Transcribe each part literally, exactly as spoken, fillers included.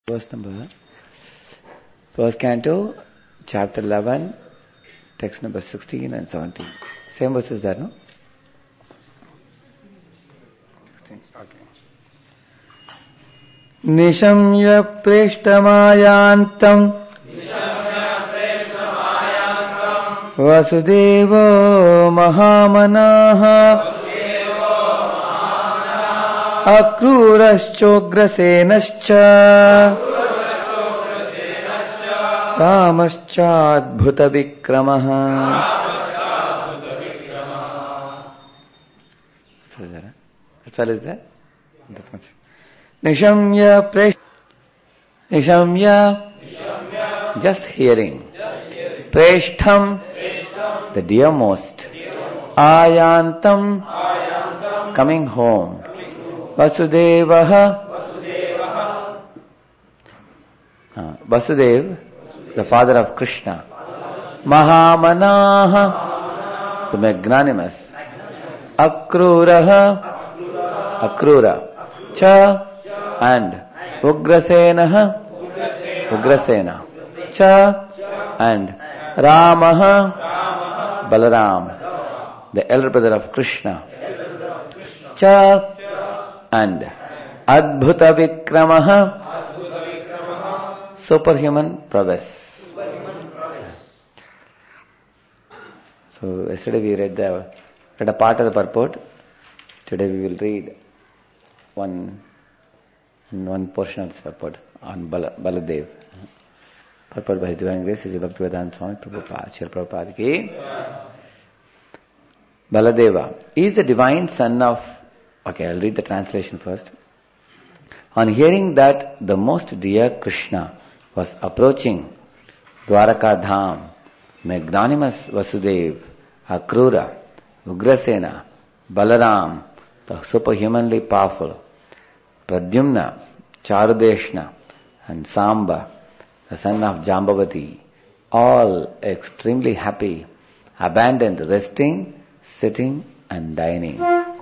Verse number, first canto, chapter eleven, text number sixteen and seventeen. Same verses there, no? sixteen, okay. Nishamya preshtamayāntam Vasudevo Mahamanaha Akruraschograsenascha Ramascha So is that? That's all is there? That much. Nishamya presh Nishamya just hearing. Preshtham the dearmost. Ayantam coming home. Vasudevaha uh, Vasudev, the father of Krishna. Mahamanaha, the magnanimous. Akruraha, Akrura. Cha and Ugrasenaha, Ugrasena. Cha and Ramaha, Balaram, the elder brother of Krishna. Cha and Adbhuta Vikramaha, superhuman prowess. So yesterday we read the read a part of the purport. Today we will read one one portion of this purport on Bala, Baladev. Purport by His Divine Grace is Bhaktivedanta Swami Prabhupada. Srila Prabhupada ki. Baladeva is the divine son of. Okay, I'll read the translation first. On hearing that the most dear Krishna was approaching Dwaraka Dham, magnanimous Vasudev, Akrura, Ugrasena, Balaram, the superhumanly powerful, Pradyumna, Charudeshna, and Samba, the son of Jambavati, all extremely happy, abandoned resting, sitting, and dining.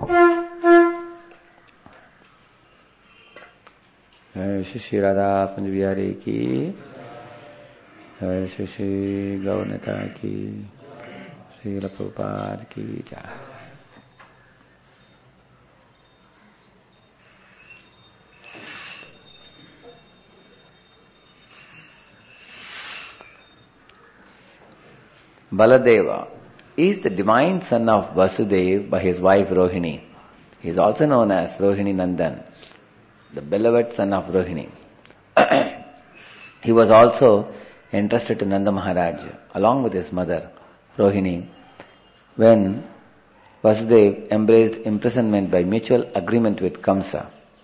Shri Radha Kunj Bihari ki, Shri Gaunata ki, Shri Prabhupada ki jai. Baladeva is the divine son of Vasudev by his wife Rohini. He is also known as Rohini Nandan, the beloved son of Rohini. He was also entrusted to Nanda Maharaj along with his mother Rohini when Vasudev embraced imprisonment by mutual agreement with Kamsa.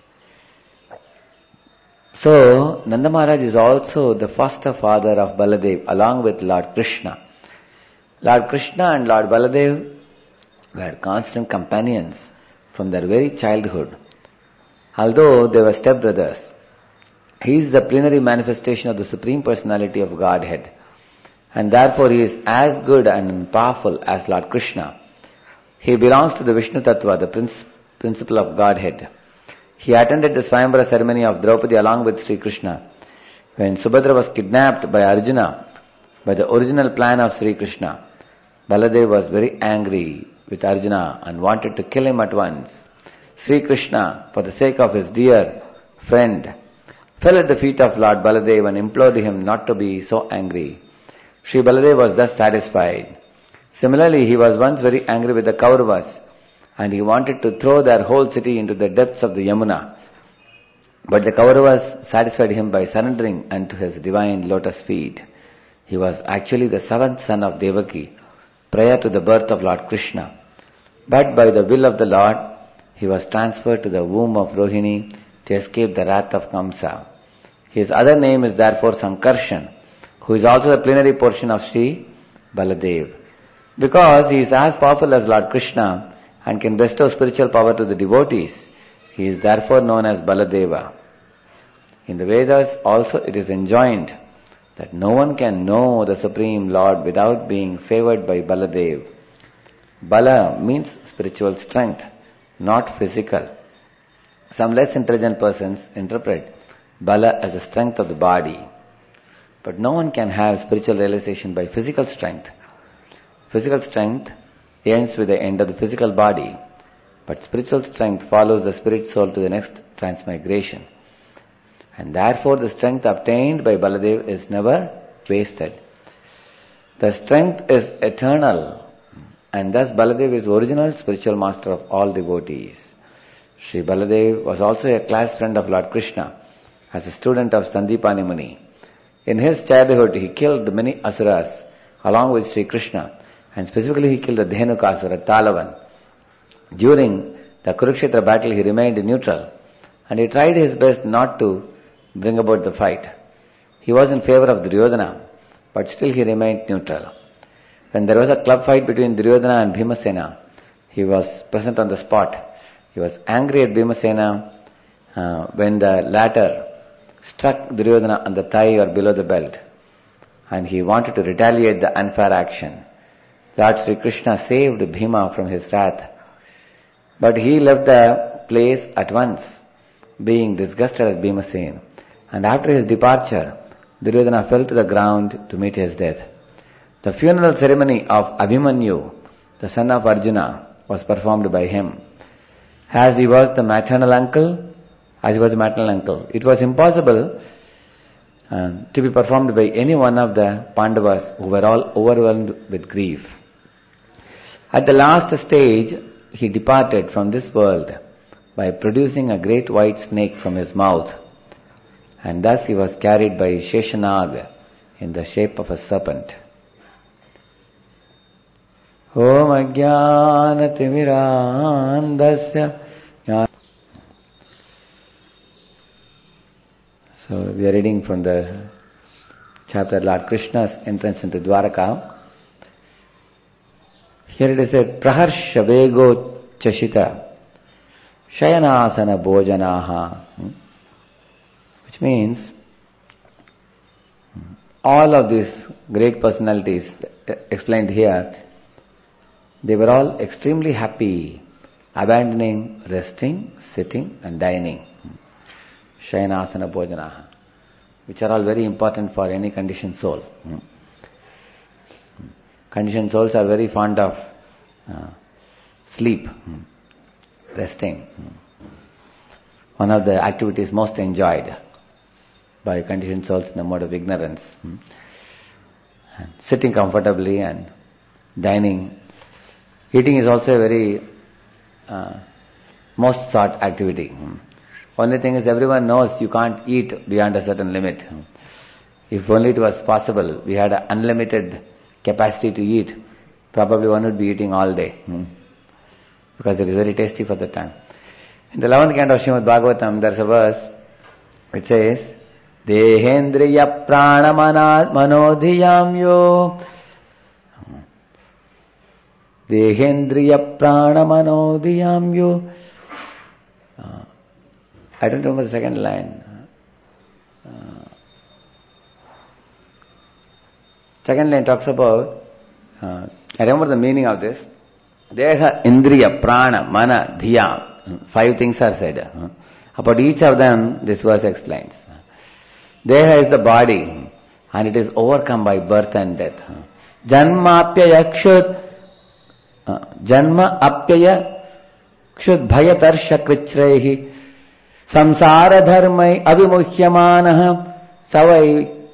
So Nanda Maharaj is also the foster father of Baladev along with Lord Krishna. Lord Krishna and Lord Baladev were constant companions from their very childhood. Although they were stepbrothers, he is the plenary manifestation of the Supreme Personality of Godhead, and therefore he is as good and powerful as Lord Krishna. He belongs to the Vishnu Tattva, the prince, principle of Godhead. He attended the Swayamvara ceremony of Draupadi along with Sri Krishna. When Subhadra was kidnapped by Arjuna by the original plan of Sri Krishna, Baladev was very angry with Arjuna and wanted to kill him at once. Sri Krishna, for the sake of his dear friend, fell at the feet of Lord Baladev and implored him not to be so angry. Sri Baladev was thus satisfied. Similarly, he was once very angry with the Kauravas and he wanted to throw their whole city into the depths of the Yamuna. But the Kauravas satisfied him by surrendering unto his divine lotus feet. He was actually the seventh son of Devaki prior to the birth of Lord Krishna. But by the will of the Lord, he was transferred to the womb of Rohini to escape the wrath of Kamsa. His other name is therefore Sankarshan, who is also the plenary portion of Sri Baladev. Because he is as powerful as Lord Krishna and can bestow spiritual power to the devotees, he is therefore known as Baladeva. In the Vedas also it is enjoined that no one can know the Supreme Lord without being favored by Baladev. Bala means spiritual strength, not physical. Some less intelligent persons interpret Bala as the strength of the body. But no one can have spiritual realization by physical strength. Physical strength ends with the end of the physical body. But spiritual strength follows the spirit soul to the next transmigration. And therefore the strength obtained by Baladev is never wasted. The strength is eternal. And thus Baladev is original spiritual master of all devotees. Sri Baladev was also a class friend of Lord Krishna as a student of Sandipani Muni. In his childhood he killed many asuras along with Sri Krishna, and specifically he killed the Dhenukasura, Talavan. During the Kurukshetra battle he remained neutral and he tried his best not to bring about the fight. He was in favor of Duryodhana, but still he remained neutral. When there was a club fight between Duryodhana and Bhimasena, he was present on the spot. He was angry at Bhimasena uh, when the latter struck Duryodhana on the thigh or below the belt, and he wanted to retaliate the unfair action. Lord Sri Krishna saved Bhima from his wrath, but he left the place at once, being disgusted at Bhimasena. And after his departure, Duryodhana fell to the ground to meet his death. The funeral ceremony of Abhimanyu, the son of Arjuna, was performed by him. As he was the maternal uncle, as he was the maternal uncle, it was impossible uh, to be performed by any one of the Pandavas who were all overwhelmed with grief. At the last stage, he departed from this world by producing a great white snake from his mouth, and thus he was carried by Sheshanag in the shape of a serpent. Om Ajnana Timirandasya. So we are reading from the chapter Lord Krishna's entrance into Dwaraka. Here it is said, Praharsha Vego Chashita Shayanasana Bhojanaha, which means all of these great personalities explained here, they were all extremely happy, abandoning resting, sitting and dining. Shayanasana Bhojanaha, which are all very important for any conditioned soul. Conditioned souls are very fond of uh, sleep, resting. One of the activities most enjoyed by conditioned souls in the mode of ignorance. And sitting comfortably and dining. Eating is also a very uh, most sought activity. Only thing is, everyone knows you can't eat beyond a certain limit. If only it was possible, we had an unlimited capacity to eat, probably one would be eating all day. Because it is very tasty for the time. In the eleventh canto of Srimad Bhagavatam, there's a verse which says, Dehendriya prana manodhiyam yo. Dehendriya prana manodhiyam yo. Uh, I don't remember the second line. Uh, second line talks about, uh, I remember the meaning of this. Deha, Indriya, Prana, Mana, Dhiya. Five things are said. Uh, about each of them, this verse explains. Deha is the body, and it is overcome by birth and death. Janmapya yakshut, uh, Janma apyaya kshut bhayatarsha krichrehi. Samsara dharmai avimuhyamanaha savai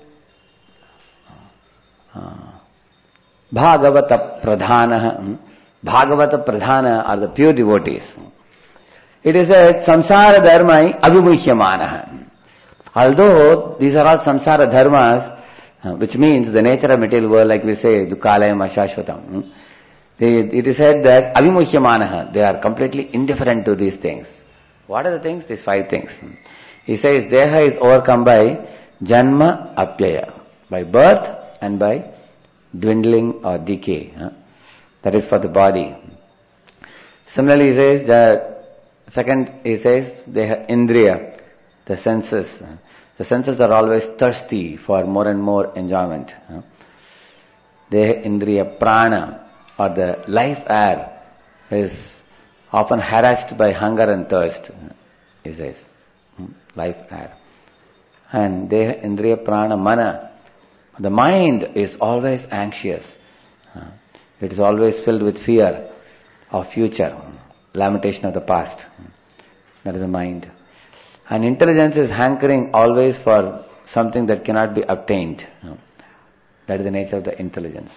Bhagavata pradhanaha. Bhagavata pradhana are the pure devotees. It is said samsara dharmai avimuhyamanaha. Although these are all samsara dharmas, which means the nature of material world, like we say, dukkalayam ashashvatam. It is said that avimuhyamanaha, they are completely indifferent to these things. What are the things? These five things. He says, Deha is overcome by Janma Apyaya, by birth and by dwindling or decay. That is for the body. Similarly, he says, the second, he says, Deha Indriya, the senses. The senses are always thirsty for more and more enjoyment. Deha Indriya Prana, or the life air, is often harassed by hunger and thirst, he says. Life air. and Deha, Indriya, Prana, Mana. The mind is always anxious. Uh, it is always filled with fear of future, lamentation of the past. That is the mind. And intelligence is hankering always for something that cannot be obtained. That is the nature of the intelligence.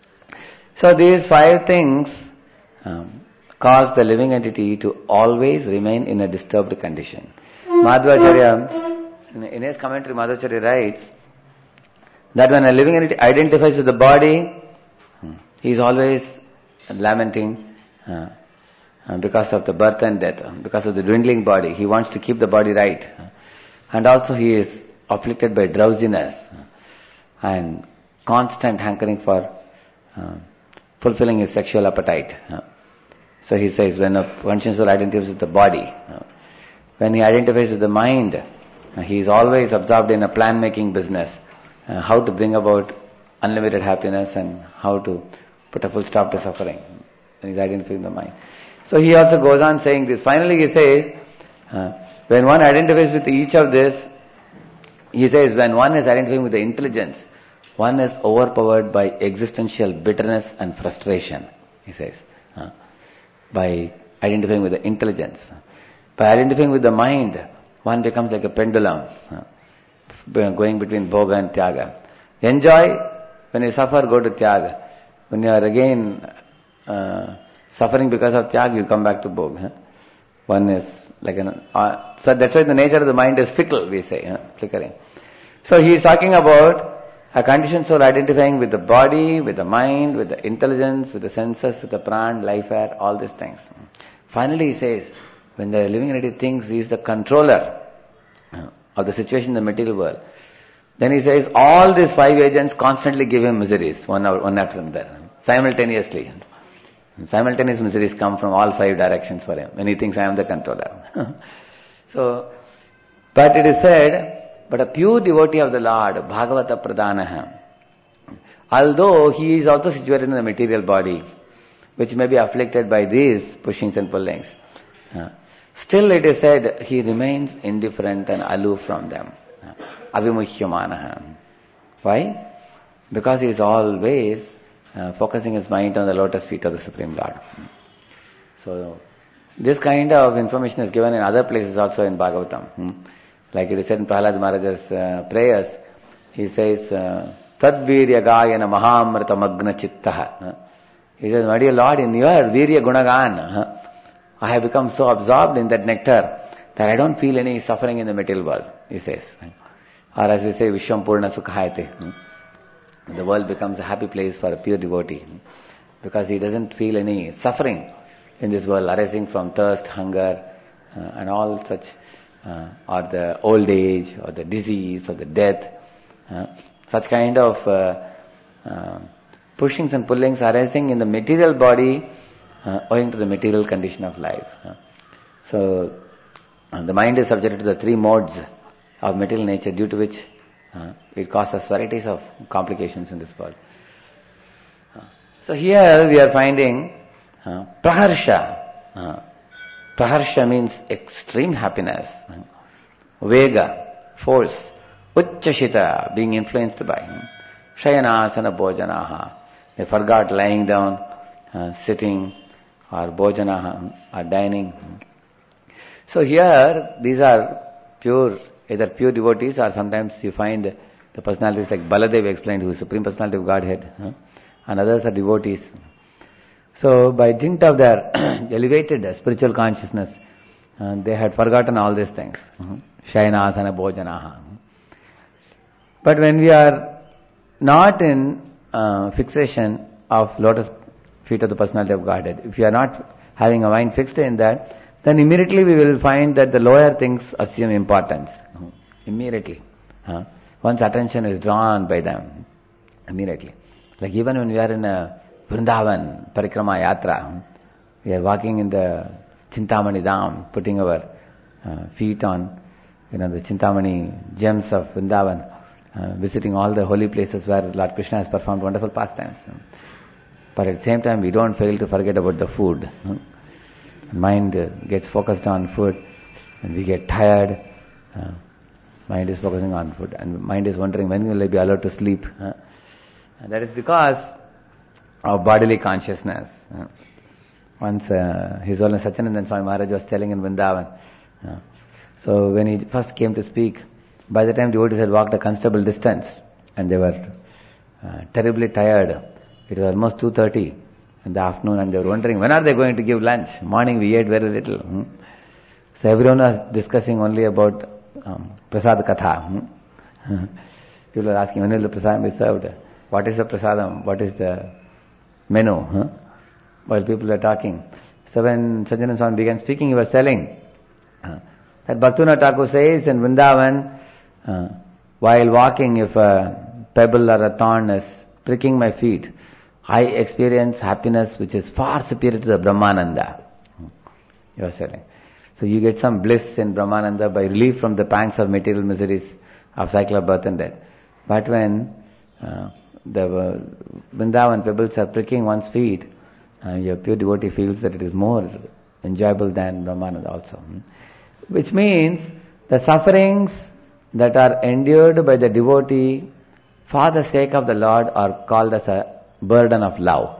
So these five things um, cause the living entity to always remain in a disturbed condition. Madhvacharya, in, in his commentary, Madhvacharya writes that when a living entity identifies with the body, he is always lamenting uh, uh, because of the birth and death, because of the dwindling body. He wants to keep the body right. And also he is afflicted by drowsiness and constant hankering for uh, fulfilling his sexual appetite. Uh, so he says, when a conscious soul identifies with the body, uh, when he identifies with the mind, uh, he is always absorbed in a plan-making business, uh, how to bring about unlimited happiness and how to put a full stop to suffering. When he is identifying the mind. So he also goes on saying this. Finally he says, uh, when one identifies with each of this, he says, when one is identifying with the intelligence, one is overpowered by existential bitterness and frustration, he says. Uh, by identifying with the intelligence. By identifying with the mind, one becomes like a pendulum, uh, going between bhoga and tyaga. Enjoy, when you suffer, go to tyaga. When you are again uh, suffering because of tyaga, you come back to bhoga. Huh? One is like an... Uh, so that's why the nature of the mind is fickle, we say, huh? Flickering. So he is talking about a conditioned soul identifying with the body, with the mind, with the intelligence, with the senses, with the pran, life air, all these things. Finally he says, when the living entity thinks he is the controller of the situation in the material world, then he says all these five agents constantly give him miseries, one, one after another, simultaneously. And simultaneous miseries come from all five directions for him when he thinks I am the controller. So, but it is said, but a pure devotee of the Lord, Bhagavata Pradhanaha, although he is also situated in the material body, which may be afflicted by these pushings and pullings, uh, still it is said he remains indifferent and aloof from them. Avimuhyamanaha. Why? Because he is always uh, focusing his mind on the lotus feet of the Supreme Lord. So, this kind of information is given in other places also in Bhagavatam. Hmm? Like it is said in Prahlad Maharaja's uh, prayers, he says, Tadvirya gayana mahamrita magna chittaha. He says, my dear Lord, in your virya gunagan, I have become so absorbed in that nectar that I don't feel any suffering in the material world, he says. Or as we say, Vishwam Purna Sukhayate. The world becomes a happy place for a pure devotee because he doesn't feel any suffering in this world arising from thirst, hunger, uh, and all such. Uh, or the old age, or the disease, or the death, uh, such kind of uh, uh, pushings and pullings arising in the material body uh, owing to the material condition of life. Uh, so, uh, the mind is subjected to the three modes of material nature due to which uh, it causes varieties of complications in this world. Uh, so here we are finding uh, praharsha. Uh, Praharsha means extreme happiness. Vega, force. Uchchashita, being influenced by. Shayanasana bhojanaha. They forgot lying down, uh, sitting, or bhojanaha, or dining. So here, these are pure, either pure devotees, or sometimes you find the personalities like Baladev explained, who is Supreme Personality of Godhead, huh? And others are devotees. So, by dint of their elevated spiritual consciousness, uh, they had forgotten all these things. Shayana, asana, bhojanaha. But when we are not in uh, fixation of lotus feet of the personality of Godhead, if we are not having a mind fixed in that, then immediately we will find that the lower things assume importance. Immediately. Uh, one's attention is drawn by them. Immediately. Like even when we are in a Vrindavan, Parikrama Yatra, we are walking in the Chintamani Dham, putting our uh, feet on, you know, the Chintamani gems of Vrindavan, uh, visiting all the holy places where Lord Krishna has performed wonderful pastimes. But at the same time, we don't fail to forget about the food. Mind uh, gets focused on food, and we get tired. Uh, Mind is focusing on food, and mind is wondering when will I be allowed to sleep. Huh? And that is because of bodily consciousness. Huh? Once uh, His Holiness Satyanandan Swami Maharaj was telling in Vrindavan. Huh? So when he first came to speak, by the time devotees had walked a considerable distance, and they were uh, terribly tired. It was almost two thirty in the afternoon, and they were wondering, when are they going to give lunch? Morning we ate very little. Hmm? So everyone was discussing only about um, prasad katha. Hmm? People were asking, when will the prasadam be served? What is the prasadam? What is the menu? Huh? While people were talking. So when Satyanandan Swami began speaking, he was telling uh, that Bhaktivinoda Thakur says in Vrindavan, uh, while walking, if a pebble or a thorn is pricking my feet, I experience happiness which is far superior to the Brahmananda. He was saying. So you get some bliss in Brahmananda by relief from the pangs of material miseries of cycle of birth and death. But when uh, the uh, Vrindavan pebbles are pricking one's feet, uh, your pure devotee feels that it is more enjoyable than Brahmananda also. Which means the sufferings that are endured by the devotee for the sake of the Lord are called as a burden of love.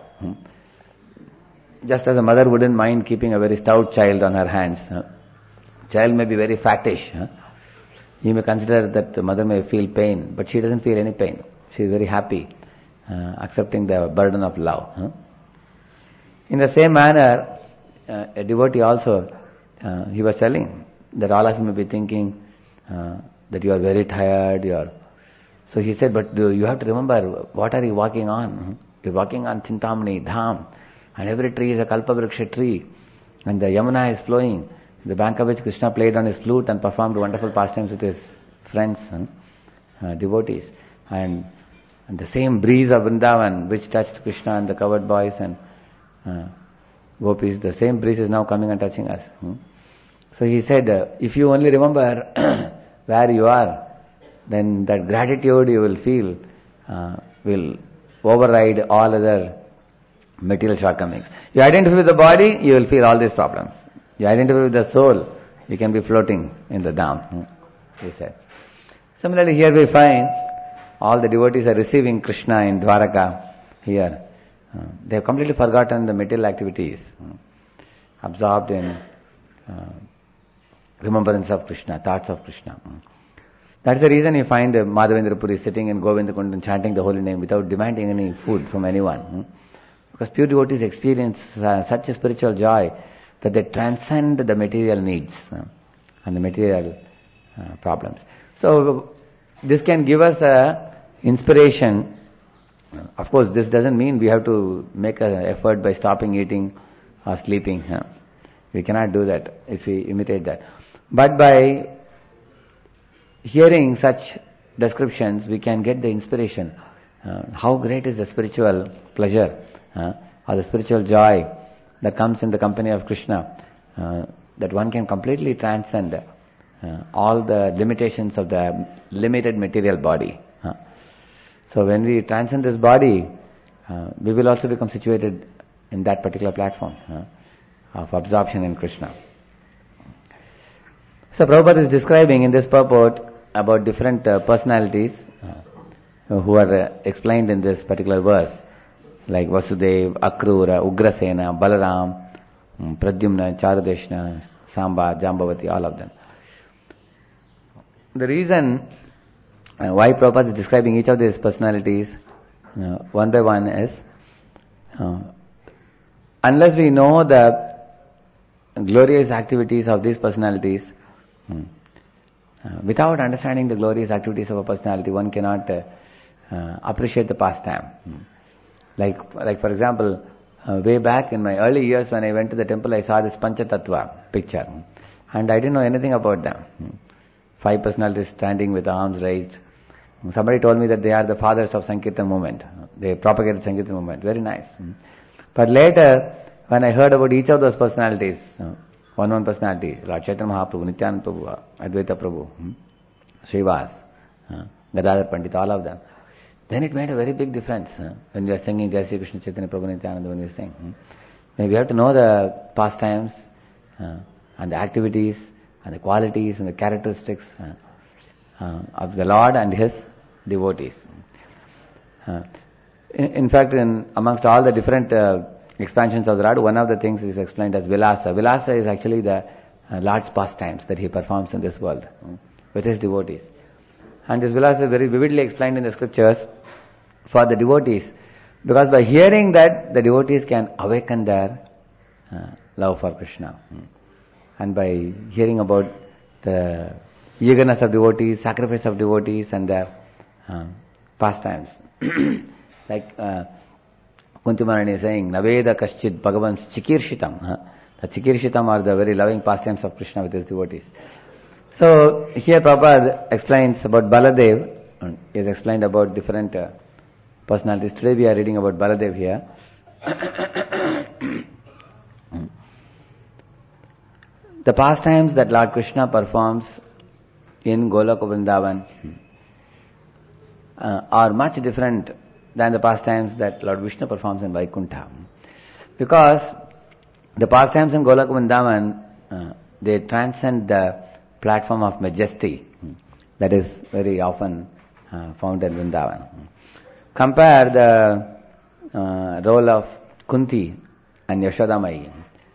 Just as a mother wouldn't mind keeping a very stout child on her hands. Child may be very fattish. You may consider that the mother may feel pain, but she doesn't feel any pain. She is very happy, uh, accepting the burden of love. In the same manner, uh, a devotee also, uh, he was telling that all of you may be thinking uh, that you are very tired, you are. So he said, but do you have to remember, what are you walking on? You're walking on Chintamani, Dham, and every tree is a Kalpavriksha tree, and the Yamuna is flowing, the bank of which Krishna played on his flute and performed wonderful pastimes with his friends, uh, devotees. And, and the same breeze of Vrindavan, which touched Krishna and the covered boys and uh, gopis, the same breeze is now coming and touching us. Hmm? So he said, uh, if you only remember where you are, then that gratitude you will feel uh, will override all other material shortcomings. You identify with the body, you will feel all these problems. You identify with the soul, you can be floating in the Dham, hmm? He said. Similarly, here we find all the devotees are receiving Krishna in Dwaraka here. Uh, they have completely forgotten the material activities, uh, absorbed in uh, remembrance of Krishna, thoughts of Krishna. Uh. That's the reason you find uh, Madhavendra Puri sitting in Govindakund and chanting the holy name without demanding any food from anyone. Uh. Because pure devotees experience uh, such a spiritual joy that they transcend the material needs uh, and the material uh, problems. So this can give us a inspiration. Of course, this doesn't mean we have to make an effort by stopping eating or sleeping. Huh? We cannot do that if we imitate that. But by hearing such descriptions, we can get the inspiration. Uh, how great is the spiritual pleasure uh, or the spiritual joy that comes in the company of Krishna, uh, that one can completely transcend uh, all the limitations of the limited material body. Uh. So when we transcend this body, uh, we will also become situated in that particular platform uh, of absorption in Krishna. So Prabhupada is describing in this purport about different uh, personalities uh, who are uh, explained in this particular verse, like Vasudev, Akrura, Ugrasena, Balaram, um, Pradyumna, Charudeshna, Samba, Jambavati, all of them. The reason uh, why Prabhupada is describing each of these personalities uh, one by one is, uh, unless we know the glorious activities of these personalities, hmm, uh, without understanding the glorious activities of a personality, one cannot uh, uh, appreciate the pastime. Hmm. Like, like for example, uh, way back in my early years when I went to the temple, I saw this Panchatattva picture, and I didn't know anything about them. Hmm. Five personalities standing with arms raised. Somebody told me that they are the fathers of Sankirtan movement. They propagated Sankirtan movement. Very nice. Hmm. But later, when I heard about each of those personalities, uh, one one personality, Lord Chaitanya Mahaprabhu, Nityananda Prabhu, Advaita Prabhu, hmm, Srivas, uh, Gadadhar Pandit, all of them, then it made a very big difference uh, when we are singing Jai Shri Krishna Chaitanya Prabhu Nityananda, when we sing. Hmm. We have to know the pastimes uh, and the activities and the qualities and the characteristics uh, uh, of the Lord and His devotees. Uh, in, in fact, in amongst all the different uh, expansions of the Lord, one of the things is explained as Vilasa. Vilasa is actually the uh, Lord's pastimes that He performs in this world uh, with His devotees. And this Vilasa is very vividly explained in the scriptures for the devotees, because by hearing that, the devotees can awaken their uh, love for Krishna. And by hearing about the eagerness of devotees, sacrifice of devotees and their uh, pastimes. Like uh, Kunti Maharani is saying, Naveda Kaschid Bhagavan's Chikirshitam. Huh? The Chikirshitam are the very loving pastimes of Krishna with his devotees. So here Prabhupada explains about Baladev. He has explained about different uh, personalities. Today we are reading about Baladev here. The pastimes that Lord Krishna performs in Goloka Vrindavan uh, are much different than the pastimes that Lord Vishnu performs in Vaikuntha. Because the pastimes in Goloka Vrindavan, uh, they transcend the platform of majesty that is very often uh, found in Vrindavan. Compare the uh, role of Kunti and Yashoda Mai.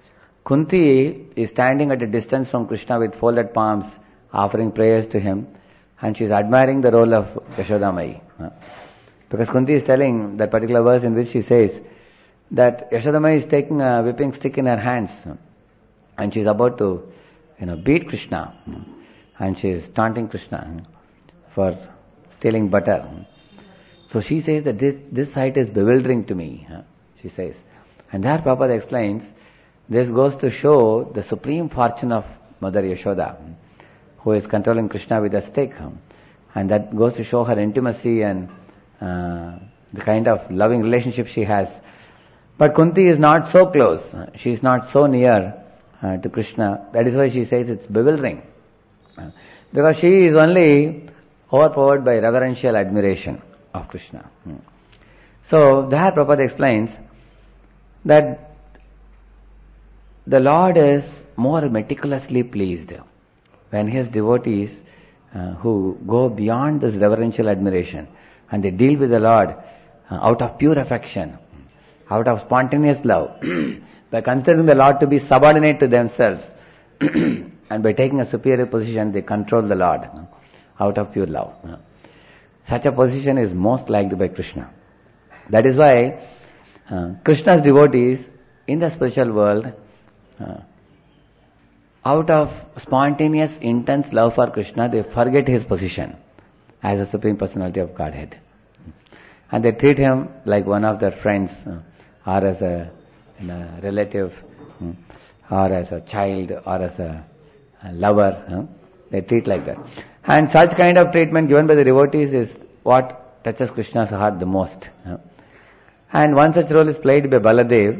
Kunti is standing at a distance from Krishna with folded palms, offering prayers to him, and she is admiring the role of Yashoda Mai. Because Kunti is telling that particular verse in which she says that Yashoda Mai is taking a whipping stick in her hands, and she is about to, you know, beat Krishna, and she is taunting Krishna for stealing butter. So she says that this, this sight is bewildering to me, she says. And there Prabhupada explains, this goes to show the supreme fortune of Mother Yashoda, who is controlling Krishna with a stick. And that goes to show her intimacy and uh, the kind of loving relationship she has. But Kunti is not so close. She is not so near uh, to Krishna. That is why she says it's bewildering. Uh, because she is only overpowered by reverential admiration of Krishna. Hmm. So, there Prabhupada explains that the Lord is more meticulously pleased when His devotees uh, who go beyond this reverential admiration and they deal with the Lord uh, out of pure affection, out of spontaneous love, by considering the Lord to be subordinate to themselves and by taking a superior position they control the Lord uh, out of pure love. Uh. Such a position is most liked by Krishna. That is why uh, Krishna's devotees in the spiritual world, Uh, out of spontaneous, intense love for Krishna, they forget His position as a Supreme Personality of Godhead. And they treat Him like one of their friends, uh, or as a, you know, relative, um, or as a child, or as a, a lover. Uh, they treat like that. And such kind of treatment given by the devotees is what touches Krishna's heart the most. Uh. And one such role is played by Baladev.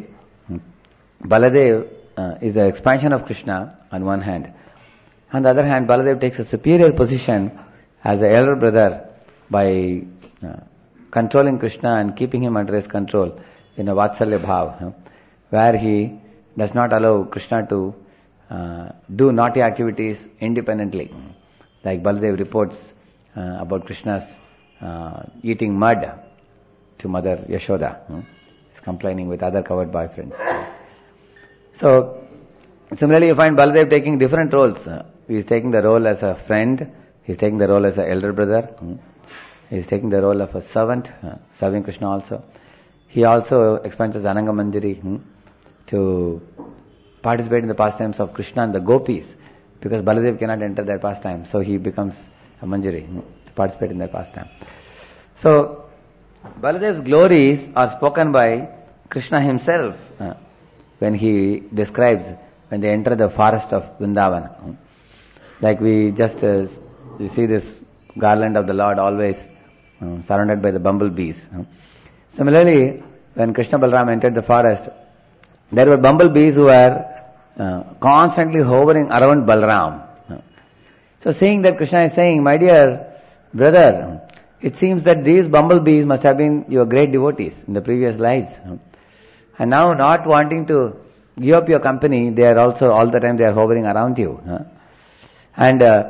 Baladev Uh, is the expansion of Krishna on one hand. On the other hand, Baladev takes a superior position as an elder brother by uh, controlling Krishna and keeping him under his control in a Vatsalya Bhav, uh, where he does not allow Krishna to uh, do naughty activities independently. Like Baladev reports uh, about Krishna's uh, eating mud to Mother Yashoda. Uh, he's complaining with other covered boyfriends. So, similarly you find Baladev taking different roles. He is taking the role as a friend, he is taking the role as an elder brother, he is taking the role of a servant, serving Krishna also. He also expands as Ananga Manjari to participate in the pastimes of Krishna and the gopis, because Baladev cannot enter their pastime, so he becomes a Manjari to participate in their pastime. So, Baladev's glories are spoken by Krishna himself when he describes when they enter the forest of Vrindavan. Like we just uh, you see this garland of the Lord always uh, surrounded by the bumblebees. Similarly, when Krishna Balaram entered the forest, there were bumblebees who were uh, constantly hovering around Balaram. So seeing that, Krishna is saying, my dear brother, it seems that these bumblebees must have been your great devotees in the previous lives. And now, not wanting to give up your company, they are also all the time they are hovering around you. Huh? And uh,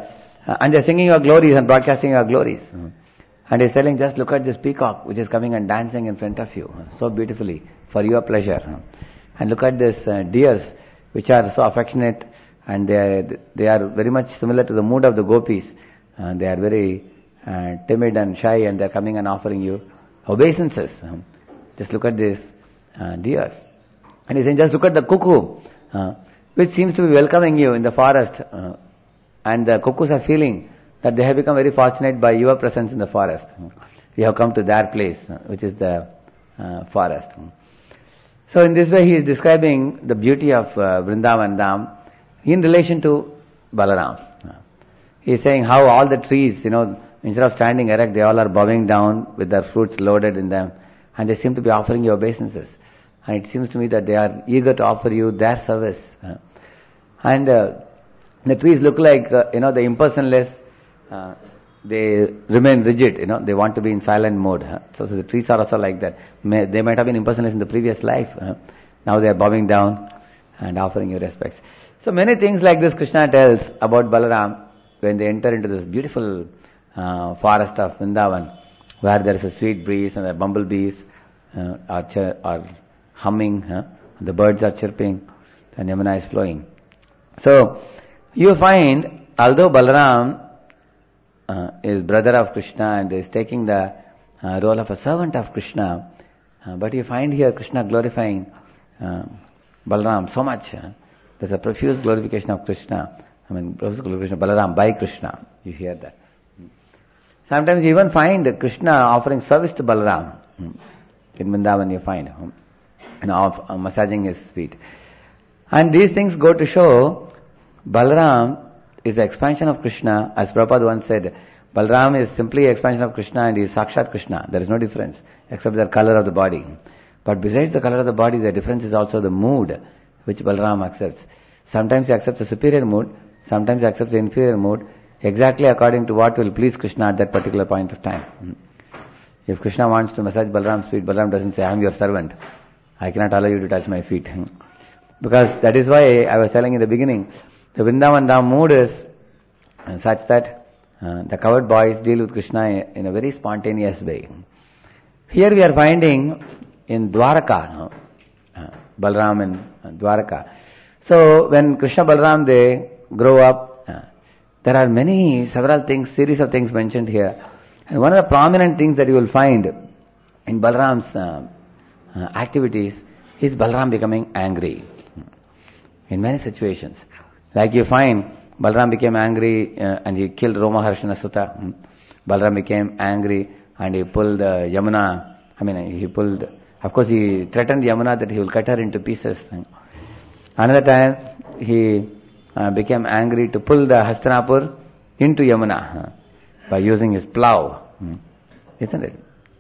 Uh, and they're singing your glories and broadcasting your glories. Uh, and he's telling, just look at this peacock which is coming and dancing in front of you, uh, so beautifully, for your pleasure. Uh, and look at this uh, deers which are so affectionate, and they are, they are very much similar to the mood of the gopis. Uh, they are very uh, timid and shy, and they're coming and offering you obeisances. Uh, just look at this uh, deer. And he's saying, just look at the cuckoo, uh, which seems to be welcoming you in the forest. Uh, and the cuckoos are feeling that they have become very fortunate by your presence in the forest. You have come to their place, uh, which is the uh, forest. So in this way he is describing the beauty of uh, Vrindavan Dham in relation to Balaram. He is saying how all the trees, you know, instead of standing erect, they all are bowing down with their fruits loaded in them, and they seem to be offering you obeisances. And it seems to me that they are eager to offer you their service. And uh, the trees look like, uh, you know, the impersonless, uh, they remain rigid, you know, they want to be in silent mode. Huh? So, so the trees are also like that. May, they might have been impersonless in the previous life. Huh? Now they are bowing down and offering you respects. So many things like this Krishna tells about Balaram when they enter into this beautiful uh, forest of Vrindavan, where there is a sweet breeze and the bumblebees uh, are, chir- are humming, huh? The birds are chirping, and Yamuna is flowing. So you find, although Balaram uh, is brother of Krishna and is taking the uh, role of a servant of Krishna, uh, but you find here Krishna glorifying uh, Balaram so much. Uh, there's a profuse glorification of Krishna. I mean, profuse glorification of Balaram by Krishna. You hear that. Sometimes you even find Krishna offering service to Balaram. In Vrindavan you find him, you know, uh, massaging his feet. And these things go to show Balaram is the expansion of Krishna. As Prabhupada once said, Balaram is simply expansion of Krishna and he is Sakshat Krishna. There is no difference except the color of the body. But besides the color of the body, the difference is also the mood which Balaram accepts. Sometimes he accepts a superior mood, sometimes he accepts the inferior mood, exactly according to what will please Krishna at that particular point of time. If Krishna wants to massage Balaram's feet, Balaram doesn't say, I am your servant. I cannot allow you to touch my feet. Because that is why I was telling in the beginning, the Vrindavan Dham mood is such that uh, the cowherd boys deal with Krishna in a very spontaneous way. Here we are finding in Dwaraka, no? uh, Balaram in Dwaraka. So when Krishna Balaram they grow up, uh, there are many, several things, series of things mentioned here. And one of the prominent things that you will find in Balaram's uh, uh, activities is Balaram becoming angry in many situations. Like you find Balaram became angry uh, and he killed Romaharshana Sutta. Balaram became angry and he pulled uh, Yamuna. I mean, he pulled, of course he threatened Yamuna that he will cut her into pieces. Another time he uh, became angry to pull the Hastinapur into Yamuna by using his plow. Isn't it?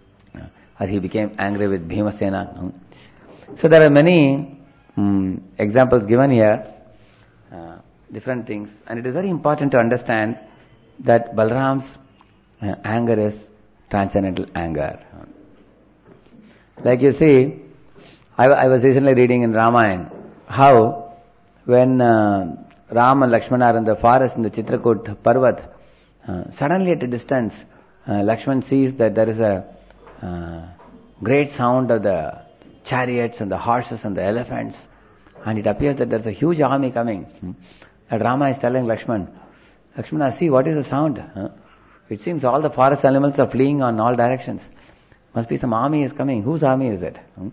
Or he became angry with Bhimasena. So there are many um, examples given here, uh, different things. And it is very important to understand that Balaram's uh, anger is transcendental anger. Like you see, I, I was recently reading in Ramayana how when uh, Ram and Lakshmana are in the forest in the Chitrakoot Parvat, uh, suddenly at a distance, uh, Lakshman sees that there is a uh, great sound of the chariots and the horses and the elephants, and it appears that there is a huge army coming. And Rama is telling Lakshman, Lakshmana, see what is the sound? Huh? It seems all the forest animals are fleeing on all directions. Must be some army is coming. Whose army is it? Hmm?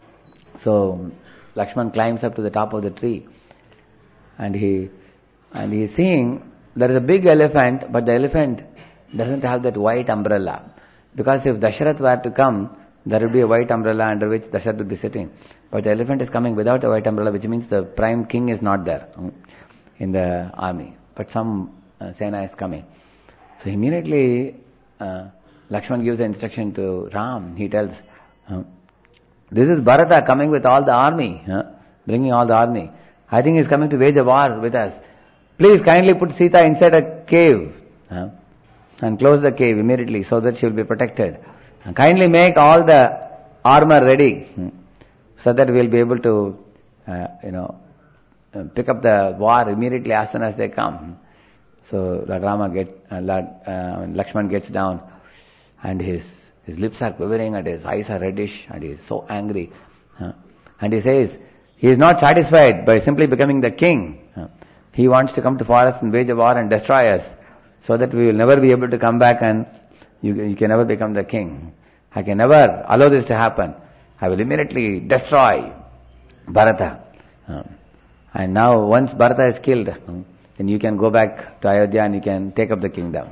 So Lakshman climbs up to the top of the tree, and he and he is seeing there is a big elephant, but the elephant doesn't have that white umbrella. Because if Dasharath were to come, there would be a white umbrella under which Dasharath would be sitting. But the elephant is coming without a white umbrella, which means the prime king is not there hmm, in the army. But some uh, Sena is coming. So immediately uh, Lakshman gives the instruction to Ram. He tells, uh, this is Bharata coming with all the army, uh, bringing all the army. I think he is coming to wage a war with us. Please kindly put Sita inside a cave uh, and close the cave immediately so that she will be protected. And kindly make all the armor ready uh, so that we will be able to, uh, you know, uh, pick up the war immediately as soon as they come. So Lord Rama get, uh, Lord uh, Lakshman gets down, and his his lips are quivering and his eyes are reddish, and he is so angry. Uh, and he says he is not satisfied by simply becoming the king. Uh, he wants to come to forest and wage a war and destroy us, so that we will never be able to come back and you, you can never become the king. I can never allow this to happen. I will immediately destroy Bharata. Uh, and now once Bharata is killed, uh, then you can go back to Ayodhya and you can take up the kingdom.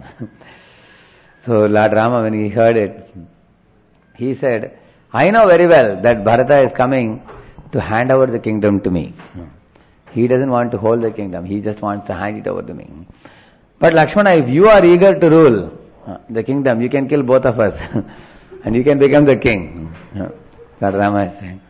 So Lord Rama, when he heard it, he said, I know very well that Bharata is coming to hand over the kingdom to me. He doesn't want to hold the kingdom, he just wants to hand it over to me. But Lakshmana, if you are eager to rule the kingdom, you can kill both of us and you can become the king. Lord Rama is saying.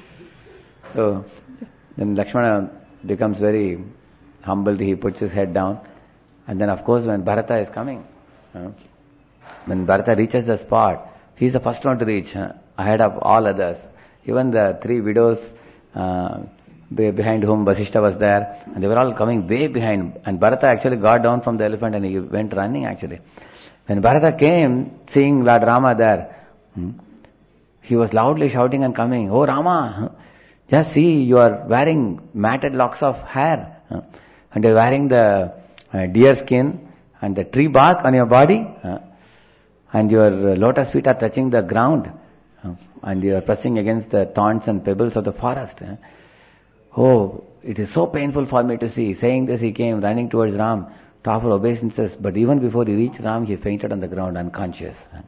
So then Lakshmana becomes very humbled, he puts his head down, and then of course when Bharata is coming, uh, when Bharata reaches the spot, he is the first one to reach, uh, ahead of all others. Even the three widows uh, behind whom Vasishtha was there, and they were all coming way behind, and Bharata actually got down from the elephant and he went running actually. When Bharata came, seeing Lord Rama there, hmm, he was loudly shouting and coming, oh Rama, just see, you are wearing matted locks of hair. Uh, and you are wearing the uh, deer skin and the tree bark on your body, uh, and your uh, lotus feet are touching the ground, uh, and you are pressing against the thorns and pebbles of the forest. Uh. Oh, it is so painful for me to see. Saying this, he came running towards Ram to offer obeisances, but even before he reached Ram, he fainted on the ground unconscious. Uh.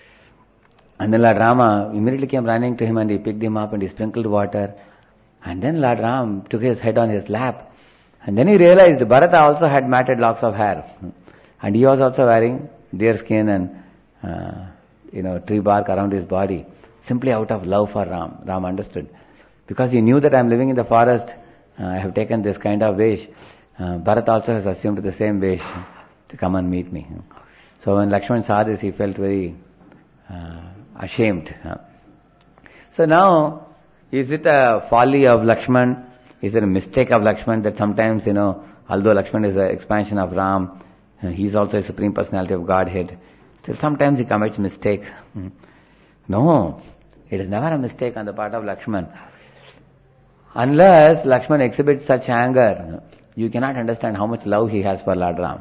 And then Lord Rama immediately came running to him and he picked him up and he sprinkled water. And then Lord Ram took his head on his lap. And then he realized Bharata also had matted locks of hair. And he was also wearing deer skin and, uh, you know, tree bark around his body. Simply out of love for Ram. Ram understood. Because he knew that I am living in the forest, uh, I have taken this kind of vesh. Uh, Bharata also has assumed the same vesh to come and meet me. So when Lakshman saw this, he felt very uh, ashamed. So now, is it a folly of Lakshman? Is it a mistake of Lakshman that sometimes, you know, although Lakshman is an expansion of Ram, he is also a supreme personality of Godhead, still sometimes he commits mistake. No, it is never a mistake on the part of Lakshman. Unless Lakshman exhibits such anger, you cannot understand how much love he has for Lord Ram.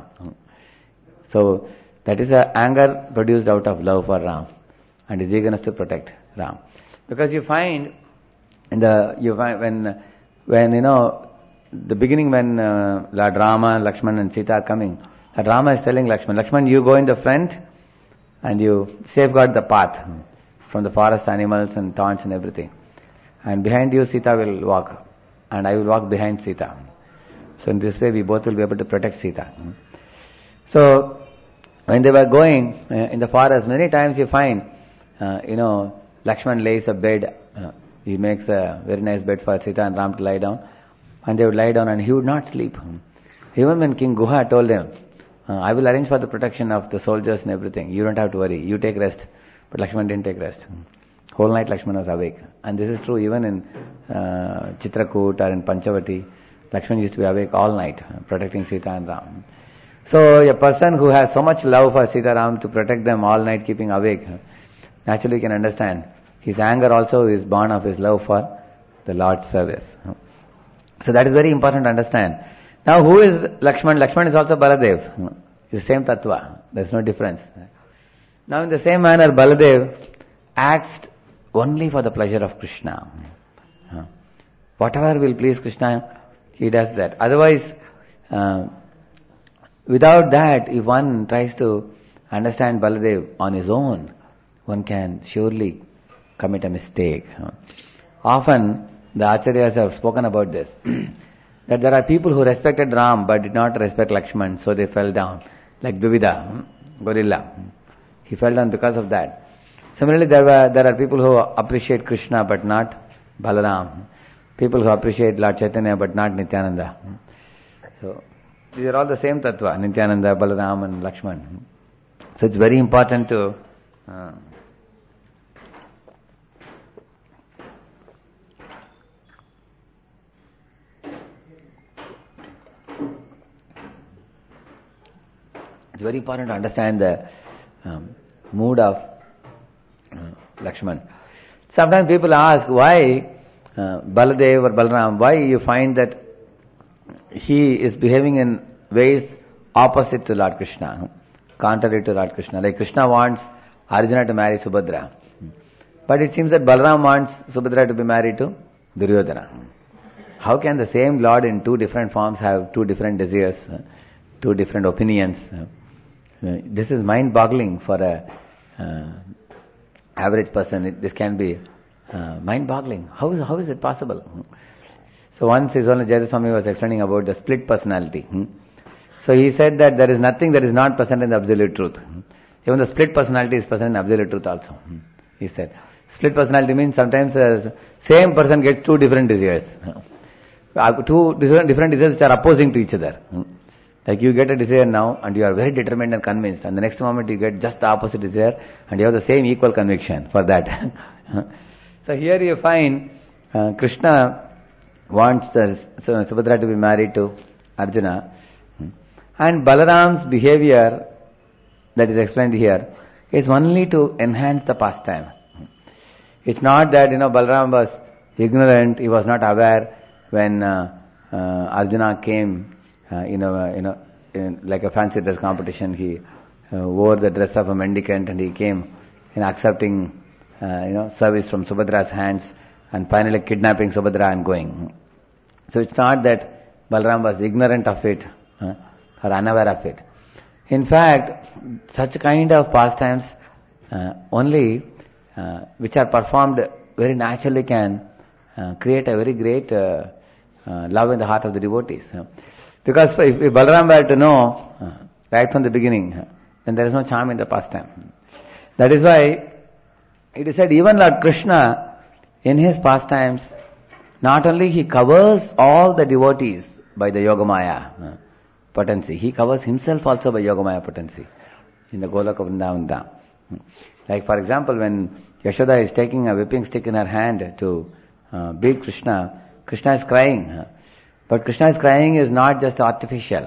So, that is a anger produced out of love for Ram and his eagerness to protect Ram. Because you find, in the, you find when, when you know, the beginning when uh, Lord Rama, Lakshman and Sita are coming, Lord Rama is telling Lakshman, Lakshman, you go in the front and you safeguard the path from the forest animals and thorns and everything. And behind you Sita will walk and I will walk behind Sita. So in this way we both will be able to protect Sita. So when they were going uh, in the forest, many times you find, uh, you know, Lakshman lays a bed, uh, he makes a very nice bed for Sita and Ram to lie down, and they would lie down and he would not sleep. Even when King Guha told him, uh, I will arrange for the protection of the soldiers and everything, you don't have to worry, you take rest. But Lakshman didn't take rest. Whole night Lakshman was awake. And this is true even in uh, Chitrakoot or in Panchavati. Lakshman used to be awake all night, uh, protecting Sita and Ram. So a person who has so much love for Sita Ram to protect them all night keeping awake, naturally you can understand. His anger also is born of his love for the Lord's service. So that is very important to understand. Now who is Lakshman? Lakshman is also Baladev. It's the same tattva. There is no difference. Now in the same manner Baladev acts only for the pleasure of Krishna. Whatever will please Krishna, he does that. Otherwise, uh, without that, if one tries to understand Baladev on his own, one can surely commit a mistake. Often, the Acharyas have spoken about this, that there are people who respected Ram but did not respect Lakshman, so they fell down, like Duvida, gorilla. He fell down because of that. Similarly, there were there are people who appreciate Krishna but not Balaram. People who appreciate Lord Chaitanya but not Nityananda. So, these are all the same tattva, Nityananda, Balaram and Lakshman. So it's very important to uh, It's very important to understand the um, mood of uh, Lakshman. Sometimes people ask why uh, Baladev or Balaram, why you find that he is behaving in ways opposite to Lord Krishna, contrary to Lord Krishna. Like Krishna wants Arjuna to marry Subhadra, but it seems that Balaram wants Subhadra to be married to Duryodhana. How can the same Lord in two different forms have two different desires, two different opinions? This is mind-boggling for a uh, average person. It, this can be uh, mind-boggling. How is, how is it possible? So once His Holiness Jayadeva Swami was explaining about the split personality. So he said that there is nothing that is not present in the absolute truth. Even the split personality is present in absolute truth also. He said. Split personality means sometimes the same person gets two different desires. Two different, different desires which are opposing to each other. Like you get a desire now and you are very determined and convinced, and the next moment you get just the opposite desire and you have the same equal conviction for that. So here you find uh, Krishna wants uh, Subhadra to be married to Arjuna, and Balaram's behavior that is explained here is only to enhance the pastime. It's not that, you know, Balaram was ignorant, he was not aware when uh, uh, Arjuna came Uh, you know, uh, you know, in, like a fancy dress competition, he uh, wore the dress of a mendicant and he came in accepting, uh, you know, service from Subhadra's hands and finally kidnapping Subhadra and going. So it's not that Balaram was ignorant of it uh, or unaware of it. In fact, such kind of pastimes uh, only uh, which are performed very naturally can uh, create a very great uh, uh, love in the heart of the devotees. Uh. Because if, if Balaram were to know uh, right from the beginning, uh, then there is no charm in the pastime. That is why it is said even Lord Krishna in his pastimes, not only he covers all the devotees by the Yogamaya uh, potency, he covers himself also by Yogamaya potency in the Goloka Vrindavan Dham. Like for example, when Yashoda is taking a whipping stick in her hand to uh, beat Krishna, Krishna is crying. Uh, But Krishna is crying is not just artificial.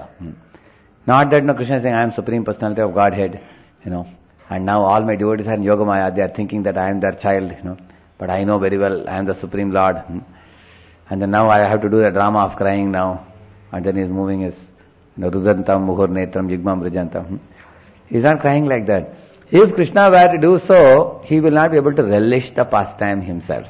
Not that no Krishna is saying, I am Supreme Personality of Godhead, you know, and now all my devotees are in Yogamaya, they are thinking that I am their child, you know, but I know very well I am the Supreme Lord. And then now I have to do the drama of crying now. And then he is moving his, you know, Rudantam, Muhur Netram, Jigmam Brijantam. He is not crying like that. If Krishna were to do so, he will not be able to relish the pastime himself.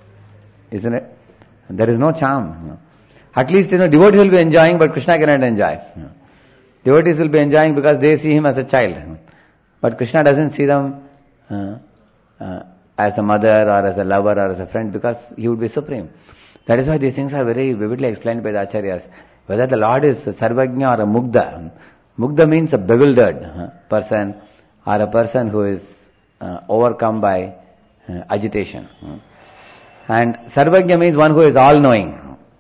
Isn't it? There is no charm. You know. At least, you know, devotees will be enjoying, but Krishna cannot enjoy. Devotees will be enjoying because they see him as a child. But Krishna doesn't see them uh, uh, as a mother or as a lover or as a friend because he would be supreme. That is why these things are very vividly explained by the Acharyas. Whether the Lord is a Sarvajna or a Mugdha. Mugdha means a bewildered uh, person or a person who is uh, overcome by uh, agitation. And Sarvajna means one who is all-knowing.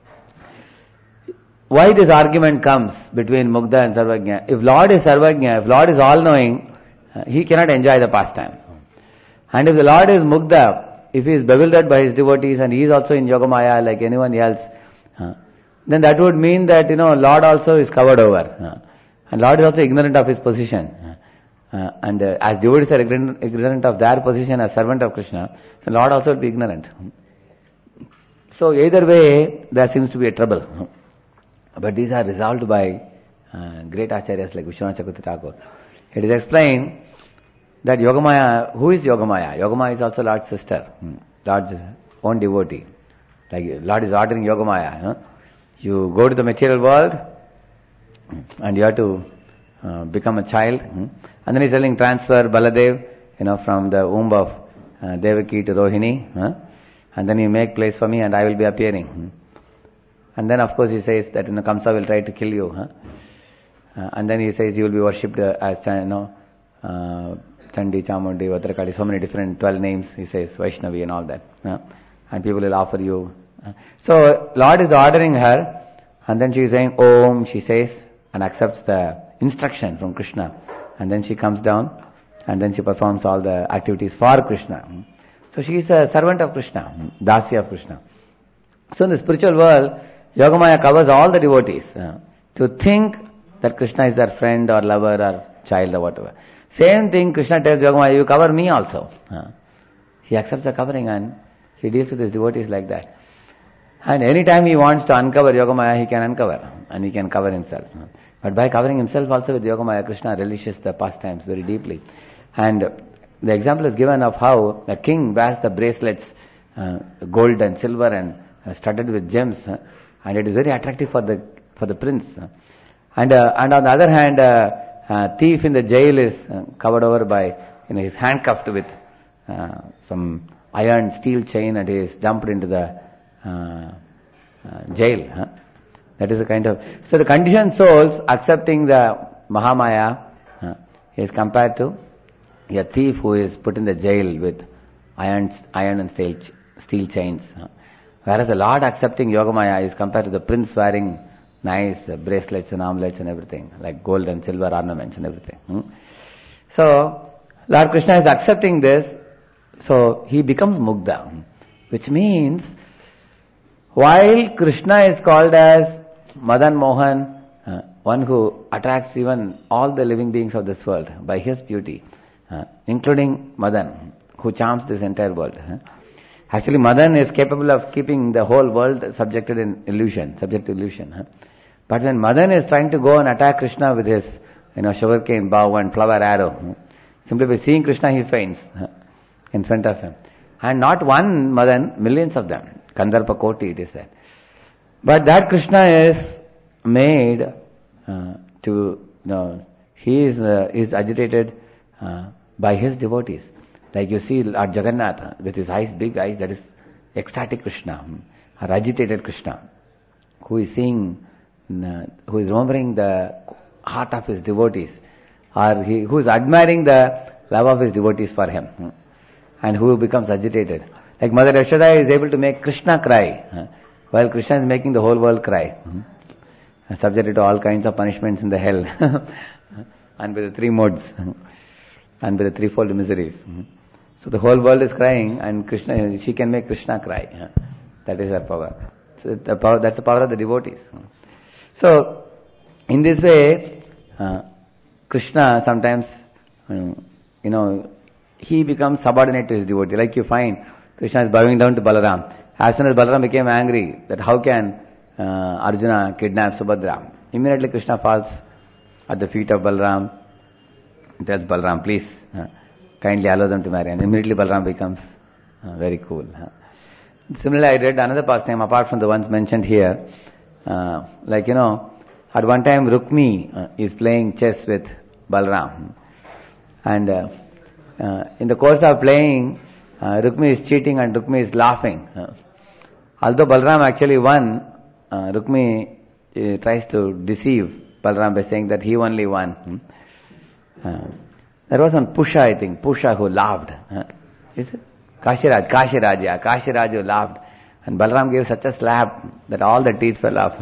Why this argument comes between Mugdha and Sarvajna? If Lord is Sarvajna, if Lord is all-knowing, uh, he cannot enjoy the pastime. And if the Lord is Mugdha, if he is bewildered by his devotees and he is also in Yogamaya like anyone else, uh, then that would mean that, you know, Lord also is covered over. Uh, and Lord is also ignorant of his position. Uh, and uh, as devotees are ignorant, ignorant of their position as servant of Krishna, the Lord also will be ignorant. So either way, there seems to be a trouble. But these are resolved by uh, great acharyas like Vishwanath Chakravarti Thakur. It is explained that Yogamaya, who is Yogamaya? Yogamaya is also Lord's sister, Lord's own devotee. Like Lord is ordering Yogamaya. You know? You go to the material world and you have to uh, become a child. And then he's telling transfer Baladev, you know, from the womb of uh, Devaki to Rohini. Huh? And then you make place for me and I will be appearing. And then of course he says that, you know, Kamsa will try to kill you. Huh? Uh, and then he says you will be worshipped uh, as, you know, uh, Chandi, Chamundi, Vadrakali, so many different twelve names, he says, Vaishnavi and all that. Huh? And people will offer you. Uh, so Lord is ordering her and then she is saying Om, she says, and accepts the instruction from Krishna. And then she comes down and then she performs all the activities for Krishna. So she is a servant of Krishna, Dasi of Krishna. So in the spiritual world, Yogamaya covers all the devotees. Uh, to think that Krishna is their friend or lover or child or whatever. Same thing Krishna tells Yogamaya, you cover me also. Huh? He accepts the covering and he deals with his devotees like that. And anytime he wants to uncover Yogamaya, he can uncover and he can cover himself. But by covering himself also with Yogamaya, Krishna relishes the pastimes very deeply. And the example is given of how a king wears the bracelets, uh, gold and silver and uh, studded with gems, uh, and it is very attractive for the for the prince. And uh, and on the other hand, uh, uh, thief in the jail is uh, covered over by, you know, he's handcuffed with uh, some iron steel chain and he is dumped into the uh, uh, jail. Huh? That is a kind of... So the conditioned souls accepting the Mahamaya uh, is compared to a thief who is put in the jail with iron, iron and steel, steel chains. Uh, whereas the Lord accepting Yogamaya is compared to the prince wearing nice uh, bracelets and armlets and everything, like gold and silver ornaments and everything. Hmm? So, Lord Krishna is accepting this, so he becomes Mugdha, which means while Krishna is called as Madan Mohan, uh, one who attracts even all the living beings of this world by his beauty, uh, including Madan, who charms this entire world. Uh. Actually, Madan is capable of keeping the whole world subjected in illusion, subject to illusion. Uh. But when Madan is trying to go and attack Krishna with his, you know, sugarcane bow and flower arrow, uh, simply by seeing Krishna he faints uh, in front of him. And not one Madan, millions of them. Kandarpa Koti, it is said. But that Krishna is made uh, to, you know, he is, uh, is agitated uh, by his devotees. Like you see Lord Jagannath with his eyes, big eyes, that is ecstatic Krishna, or agitated Krishna, who is seeing, uh, who is remembering the heart of his devotees, or he, who is admiring the love of his devotees for him, and who becomes agitated. Like Mother Yashoda is able to make Krishna cry, while Krishna is making the whole world cry, subjected to all kinds of punishments in the hell, and with the three modes, and with the threefold miseries. So the whole world is crying, and Krishna, she can make Krishna cry. That is her power. So the power, that's the power of the devotees. So, in this way, uh, Krishna sometimes, um, you know, he becomes subordinate to his devotee. Like you find, Krishna is bowing down to Balaram. As soon as Balaram became angry that how can uh, Arjuna kidnap Subhadra, immediately Krishna falls at the feet of Balaram, tells Balaram, please, uh, kindly allow them to marry. And immediately Balaram becomes uh, very cool. Uh. Similarly, I read another pastime apart from the ones mentioned here. Uh, like, you know, at one time Rukmi uh, is playing chess with Balaram. And uh, uh, in the course of playing, uh, Rukmi is cheating and Rukmi is laughing. Uh, although Balaram actually won, uh, Rukmi uh, tries to deceive Balaram by saying that he only won. Uh, there was one Pusha, I think, Pusha who laughed. Uh, is it? Kashiraj, Kashiraj, yeah, Kashiraj who laughed. And Balaram gave such a slap that all the teeth fell off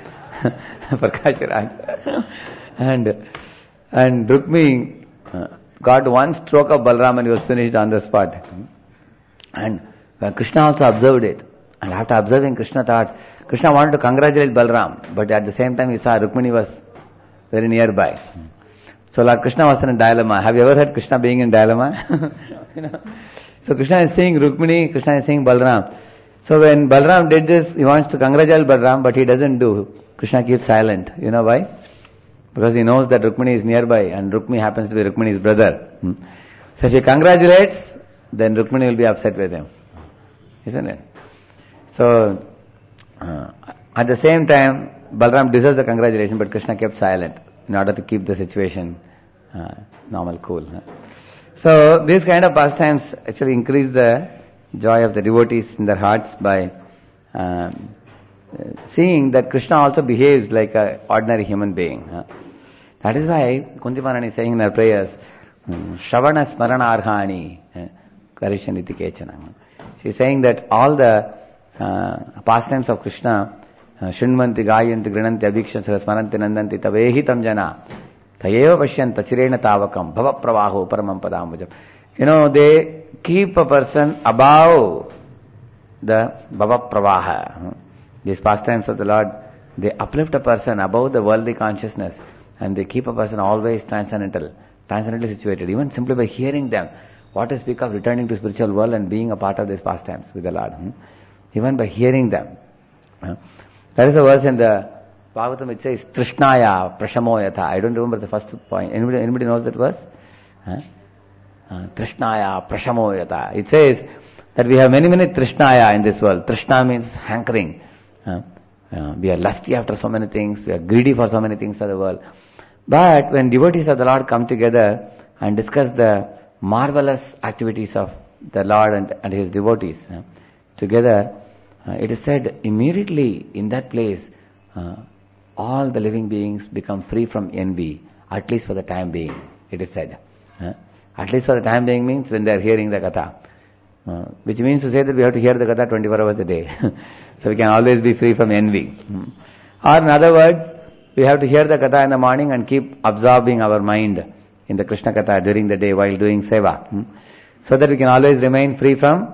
for Kashiraj. and and Rukmi uh, got one stroke of Balaram and he was finished on the spot. And uh, Krishna also observed it. And after observing, Krishna thought, Krishna wanted to congratulate Balaram, but at the same time he saw Rukmini was very nearby. So Lord Krishna was in a dilemma. Have you ever heard Krishna being in dilemma? you know? So Krishna is seeing Rukmini, Krishna is seeing Balaram. So when Balaram did this, he wants to congratulate Balaram, but he doesn't do. Krishna keeps silent. You know why? Because he knows that Rukmini is nearby and Rukmini happens to be Rukmini's brother. Hmm? So if he congratulates, then Rukmini will be upset with him. Isn't it? So, uh, at the same time, Balaram deserves the congratulation, but Krishna kept silent in order to keep the situation uh, normal, cool. Huh? So, these kind of pastimes actually increase the joy of the devotees in their hearts by um, seeing that Krishna also behaves like an ordinary human being. Huh? That is why Kunti Maharani is saying in her prayers, Shravana Smarana Arhani Karishaniti Kechana. She is saying that all the uh, pastimes of Krishna, Shinmanti, Gayanti, Grinanti, Abhikshansa, Smaranti, Nandanti, Tavehitam Jana, Tayeva Pashyanta, Chirena Tavakam, Bhava Pravaho, Paramam Padambujam. You know, they keep a person above the Bhava Pravaha. These pastimes of the Lord, they uplift a person above the worldly consciousness and they keep a person always transcendental, transcendently situated, even simply by hearing them. What to speak of returning to spiritual world and being a part of these pastimes with the Lord. Hmm? Even by hearing them. Uh, there is a verse in the Bhagavatam which says, Trishnaya prashamo yatha. I don't remember the first point. Anybody, anybody knows that verse? Huh? Uh, Trishnaya prashamo yatha. It says that we have many, many Trishnaya in this world. Trishna means hankering. Uh, uh, we are lusty after so many things. We are greedy for so many things of the world. But when devotees of the Lord come together and discuss the marvelous activities of the Lord and, and His devotees uh, together, uh, it is said immediately in that place, uh, all the living beings become free from envy, at least for the time being, it is said. Uh, at least for the time being means when they are hearing the Katha. Uh, which means to say that we have to hear the Katha twenty-four hours a day. So we can always be free from envy. Mm. Or in other words, we have to hear the Katha in the morning and keep absorbing our mind in the Krishna Katha during the day while doing seva. Hmm? So that we can always remain free from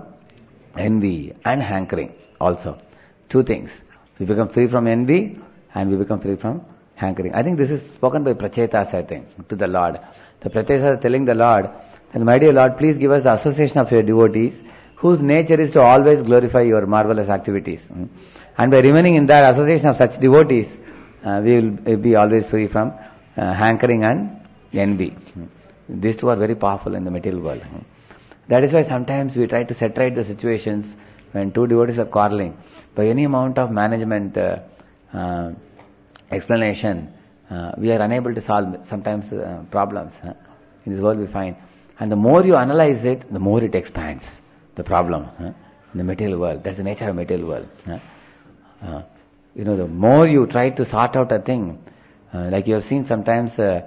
envy and hankering also. Two things. We become free from envy and we become free from hankering. I think this is spoken by Prachetas, I think, to the Lord. The Prachetas are telling the Lord, that, my dear Lord, please give us the association of your devotees whose nature is to always glorify your marvelous activities. Hmm? And by remaining in that association of such devotees, uh, we will be always free from uh, hankering and envy. These two are very powerful in the material world. That is why sometimes we try to set right the situations when two devotees are quarreling. By any amount of management uh, uh, explanation, uh, we are unable to solve sometimes uh, problems. Uh, in this world we find. And the more you analyze it, the more it expands the problem uh, in the material world. That's the nature of material world. Uh, uh, you know, the more you try to sort out a thing, uh, like you have seen sometimes uh,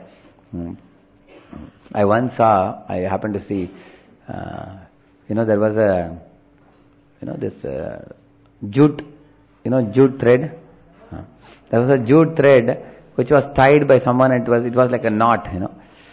I once saw, I happened to see, uh, you know, there was a, you know, this uh, jute, you know, jute thread. Uh, there was a jute thread which was tied by someone. It was, it was like a knot, you know.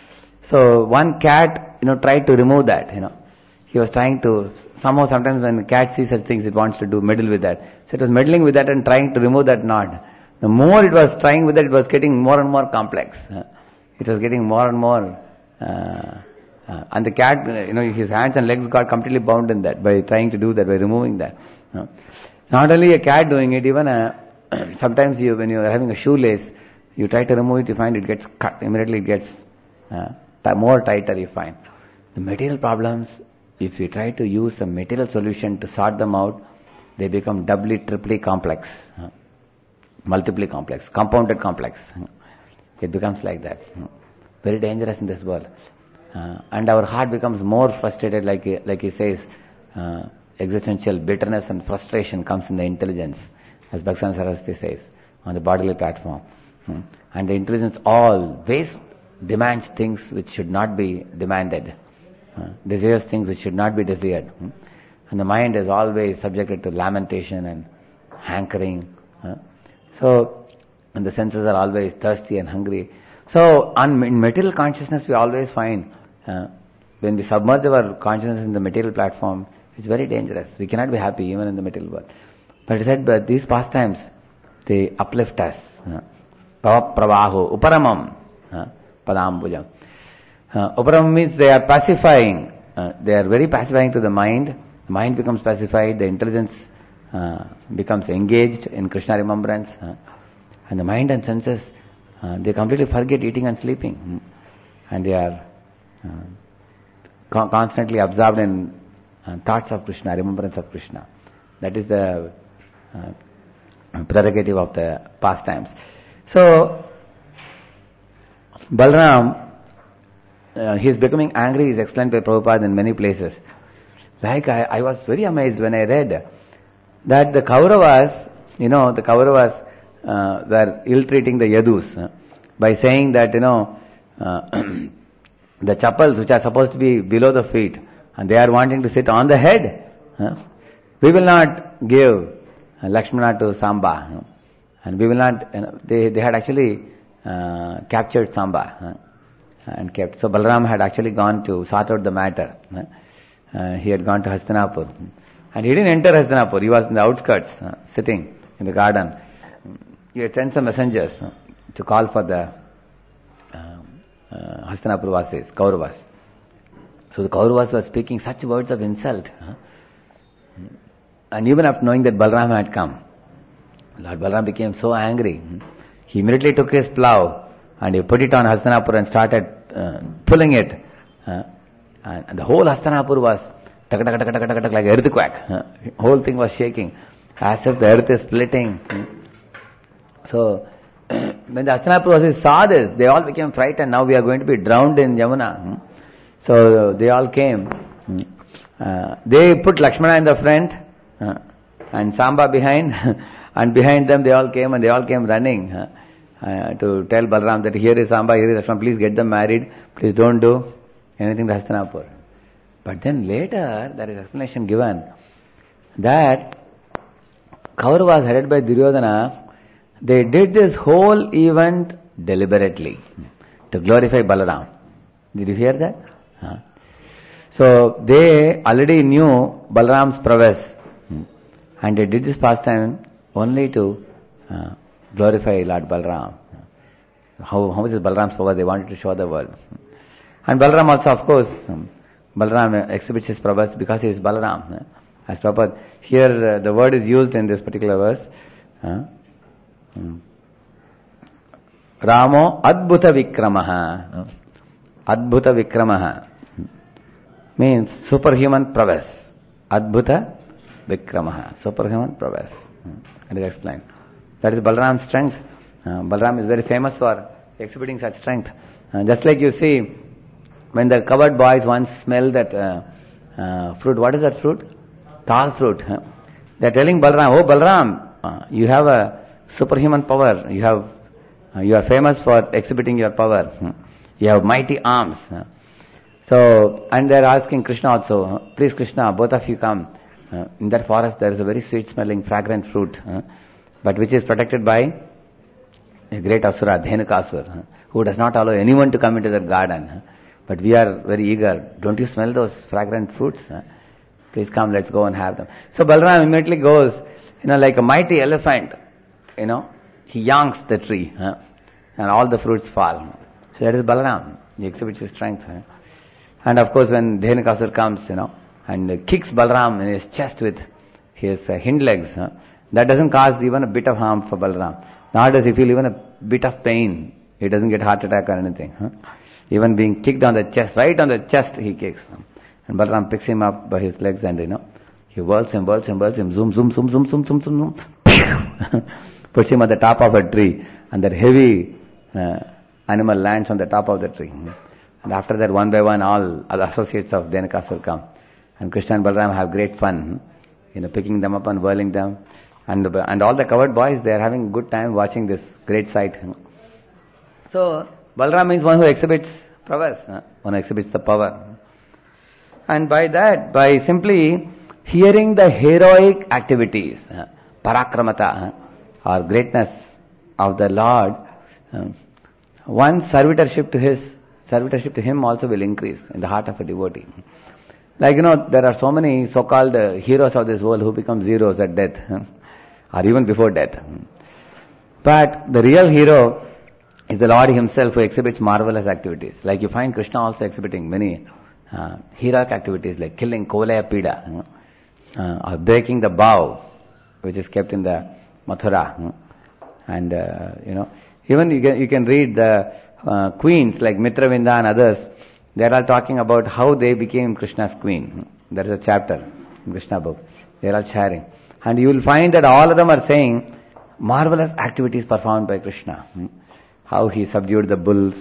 So one cat, you know, tried to remove that, you know. He was trying to, somehow sometimes when a cat sees such things, it wants to do, meddle with that. So it was meddling with that and trying to remove that knot. The more it was trying with that, it was getting more and more complex. Uh, It was getting more and more, uh, uh, and the cat, you know, his hands and legs got completely bound in that by trying to do that, by removing that. Uh, not only a cat doing it, even a, sometimes you, when you are having a shoelace, you try to remove it, you find it gets cut, immediately it gets uh, t- more tighter, you find. The material problems, if you try to use a material solution to sort them out, they become doubly, triply complex, uh, multiply complex, compounded complex. It becomes like that. Very dangerous in this world. Uh, and our heart becomes more frustrated, like he, like he says, uh, existential bitterness and frustration comes in the intelligence, as Bhaktivinoda Saraswati says, on the bodily platform. Hmm. And the intelligence always demands things which should not be demanded, uh, desires things which should not be desired. Hmm. And the mind is always subjected to lamentation and hankering. Uh. So, and the senses are always thirsty and hungry. So, on, in material consciousness, we always find, uh, when we submerge our consciousness in the material platform, it's very dangerous. We cannot be happy even in the material world. But it said, but these pastimes, they uplift us. Bhava pravaho, uparamam, padambujam. Uparamam means they are pacifying. Uh, they are very pacifying to the mind. The mind becomes pacified. The intelligence uh, becomes engaged in Krishna remembrance. Uh, And the mind and senses, uh, they completely forget eating and sleeping. And they are uh, con- constantly absorbed in uh, thoughts of Krishna, remembrance of Krishna. That is the uh, prerogative of the pastimes. So, Balram, uh, he is becoming angry, is explained by Prabhupada in many places. Like I, I was very amazed when I read that the Kauravas, you know, the Kauravas, Uh, were ill-treating the Yadus uh, by saying that, you know, uh, the chappals which are supposed to be below the feet and they are wanting to sit on the head, uh, we will not give uh, Lakshmana to Samba. Uh, and we will not, you know, they, they had actually uh, captured Samba uh, and kept. So Balram had actually gone to sort out the matter. Uh, uh, he had gone to Hastinapur. And he didn't enter Hastinapur. He was in the outskirts, uh, sitting in the garden. He had sent some messengers to call for the uh, Hastinapur Vasis, Kauravas. So the Kauravas were speaking such words of insult. Huh? And even after knowing that Balaram had come, Lord Balaram became so angry. He immediately took his plough and he put it on Hastinapur and started uh, pulling it. Uh, and, and the whole Hastinapur was tak tak tak tak tak tak like earthquake. Uh, whole thing was shaking as if the earth is splitting. So when the Hastinapur saw this, they all became frightened. Now we are going to be drowned in Yamuna. So they all came. Uh, they put Lakshmana in the front uh, and Samba behind. And behind them they all came and they all came running uh, uh, to tell Balaram that here is Samba, here is Lakshmana, please get them married. Please don't do anything to Hastinapur. But then later there is explanation given that Kauravas headed by Duryodhana, they did this whole event deliberately to glorify Balaram. Did you hear that? Huh? So they already knew Balaram's prowess and they did this pastime only to uh, glorify Lord Balaram. How, how much is Balaram's power? They wanted to show the world. And Balaram also, of course, um, Balaram exhibits his prowess because he is Balaram. As Prabhupada, here uh, the word is used in this particular verse. Uh, um, Ramo Adbhuta Vikramaha. Adbhuta Vikramaha means superhuman prowess. Adbhuta Vikramaha, superhuman prowess. It is explained. That is Balaram's strength. Uh, Balaram is very famous for exhibiting such strength. Uh, just like you see, when the cowherd boys once smell that uh, uh, fruit, what is that fruit? Tal fruit. Huh? They are telling Balaram, oh Balaram, uh, you have a superhuman power. You have, uh, you are famous for exhibiting your power. Hmm? You have mighty arms. Huh? So, and they are asking Krishna also, huh? Please Krishna, both of you come. Uh, in that forest there is a very sweet smelling fragrant fruit, uh, but which is protected by a great asura, Dhenukasura, uh, who does not allow anyone to come into that garden. Uh, but we are very eager. Don't you smell those fragrant fruits? Uh, please come, let's go and have them. So Balaram immediately goes, you know, like a mighty elephant, you know, he yanks the tree, uh, and all the fruits fall. So that is Balaram. He exhibits his strength. Uh. And of course when Dhenukasura comes, you know, and kicks Balaram in his chest with his uh, hind legs, huh? That doesn't cause even a bit of harm for Balaram. Nor does he feel even a bit of pain. He doesn't get heart attack or anything. Huh? Even being kicked on the chest, right on the chest he kicks. And Balaram picks him up by his legs and, you know, he whirls him, whirls him, whirls him, zoom, zoom, zoom, zoom, zoom, zoom, zoom, zoom. Puts him at the top of a tree and that heavy uh, animal lands on the top of the tree. And after that, one by one, all other associates of Dhenukasura come. And Krishna and Balaram have great fun, you know, picking them up and whirling them. And and all the cowherd boys, they are having a good time watching this great sight. So, Balaram means one who exhibits prowess, one who exhibits the power. And by that, by simply hearing the heroic activities, parakramata, or greatness of the Lord, one's servitorship to his, servitorship to him also will increase in the heart of a devotee. Like, you know, there are so many so-called uh, heroes of this world who become zeros at death, huh? Or even before death. But the real hero is the Lord himself who exhibits marvelous activities. Like you find Krishna also exhibiting many uh, heroic activities like killing Kovalaya Pida, uh, or breaking the bow which is kept in the Mathura. Huh? And, uh, you know, even you can, you can read the uh, queens like Mitravinda and others. They are all talking about how they became Krishna's queen. There is a chapter in Krishna book. They are all sharing. And you will find that all of them are saying marvelous activities performed by Krishna. How he subdued the bulls.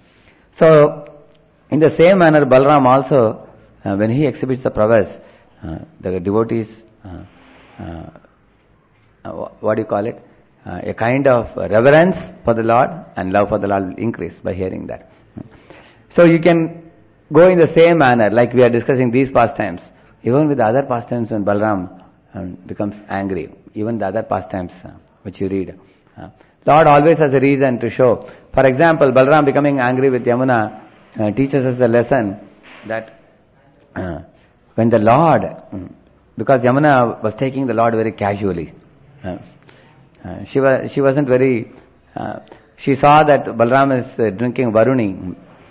So, in the same manner, Balaram also, uh, when he exhibits the prowess, uh, the devotees, uh, uh, what do you call it? Uh, a kind of reverence for the Lord and love for the Lord will increase by hearing that. So you can go in the same manner, like we are discussing these pastimes. Even with the other pastimes when Balaram um, becomes angry, even the other pastimes uh, which you read. Uh, Lord always has a reason to show. For example, Balaram becoming angry with Yamuna uh, teaches us a lesson that uh, when the Lord, um, because Yamuna was taking the Lord very casually. Uh, uh, she was she wasn't very, uh, she saw that Balaram is uh, drinking Varuni.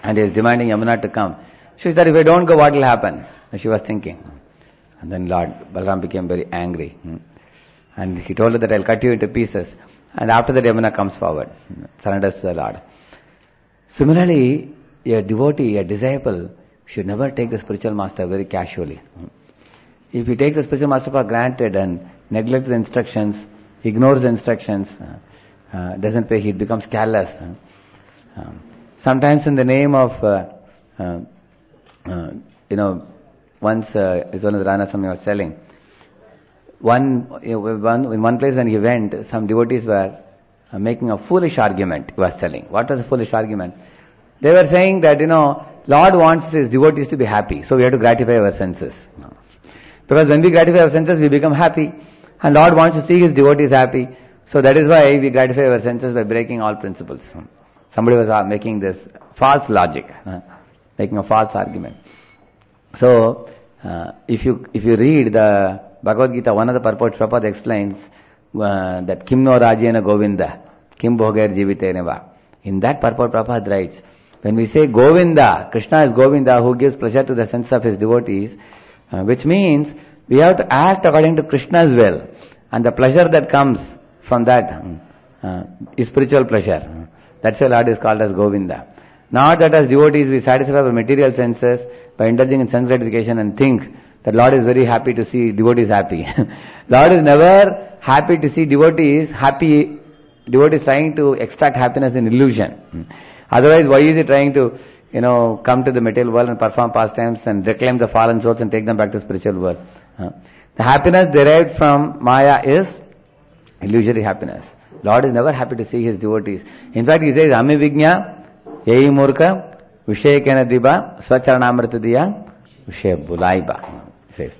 And he is demanding Yamuna to come. She said, if I don't go, what will happen? She was thinking. And then Lord Balaram became very angry. And he told her that I'll cut you into pieces. And after that, Yamuna comes forward, surrenders to the Lord. Similarly, a devotee, a disciple, should never take the spiritual master very casually. If he takes the spiritual master for granted and neglects the instructions, ignores the instructions, uh, uh, doesn't pay, he becomes careless. Um, sometimes in the name of, uh, uh, uh, you know, once, uh, as one of the Rana Swami was telling, one, you know, one, in one place when he went, some devotees were uh, making a foolish argument, he was telling. What was a foolish argument? They were saying that, you know, Lord wants his devotees to be happy, so we have to gratify our senses. Because when we gratify our senses, we become happy. And Lord wants to see his devotees happy. So that is why we gratify our senses by breaking all principles. Somebody was making this false logic, uh, making a false argument. So, uh, if you if you read the Bhagavad Gita, one of the purports, Prabhupada explains uh, that Kim no Rajena Govinda, Kim Bhogair Jiviteneva. In that purport, Prabhupada writes, when we say Govinda, Krishna is Govinda who gives pleasure to the sense of his devotees, uh, which means we have to act according to Krishna's will. And the pleasure that comes from that uh, is spiritual pleasure. That's why Lord is called as Govinda. Not that as devotees we satisfy our material senses by indulging in sense gratification and think that Lord is very happy to see devotees happy. Lord is never happy to see devotees happy. Devotees trying to extract happiness in illusion. Otherwise, why is he trying to, you know, come to the material world and perform pastimes and reclaim the fallen souls and take them back to spiritual world? Uh, the happiness derived from Maya is illusory happiness. Lord is never happy to see his devotees. In fact, he says, Ami Vignya, Yei Murka, Vishekena Diba, Swacharanamrita Diya, Vishe Bulaiba. He says,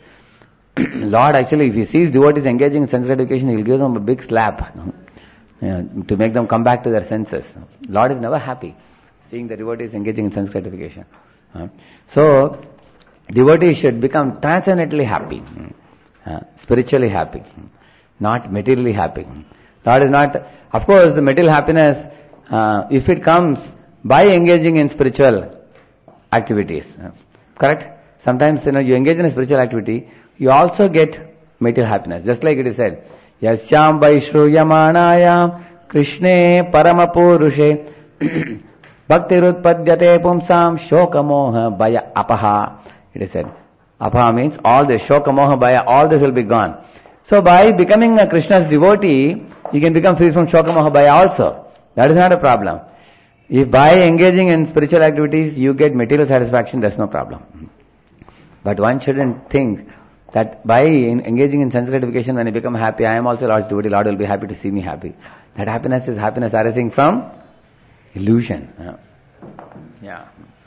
Lord actually, if he sees devotees engaging in sense gratification, he will give them a big slap. Yeah, to make them come back to their senses. Lord is never happy seeing the devotees engaging in sense gratification. Uh, so, devotees should become transcendently happy, uh, spiritually happy, not materially happy. Lord is not, of course, the material happiness, uh, if it comes by engaging in spiritual activities, uh, correct? Sometimes, you know, you engage in a spiritual activity, you also get material happiness, just like it is said. Yasyam vaishruyamanayam Krishne paramapurushe bhaktirutpadyate pumsam shokamoha baya apaha. It is said. Apaha means all this, shokamoha baya, all this will be gone. So by becoming a Krishna's devotee, you can become free from shokamoha baya also. That is not a problem. If by engaging in spiritual activities you get material satisfaction, that's no problem. But one shouldn't think that by engaging in sense gratification, when I become happy, I am also Lord's devotee, Lord will be happy to see me happy. That happiness is happiness arising from illusion. Yeah. yeah.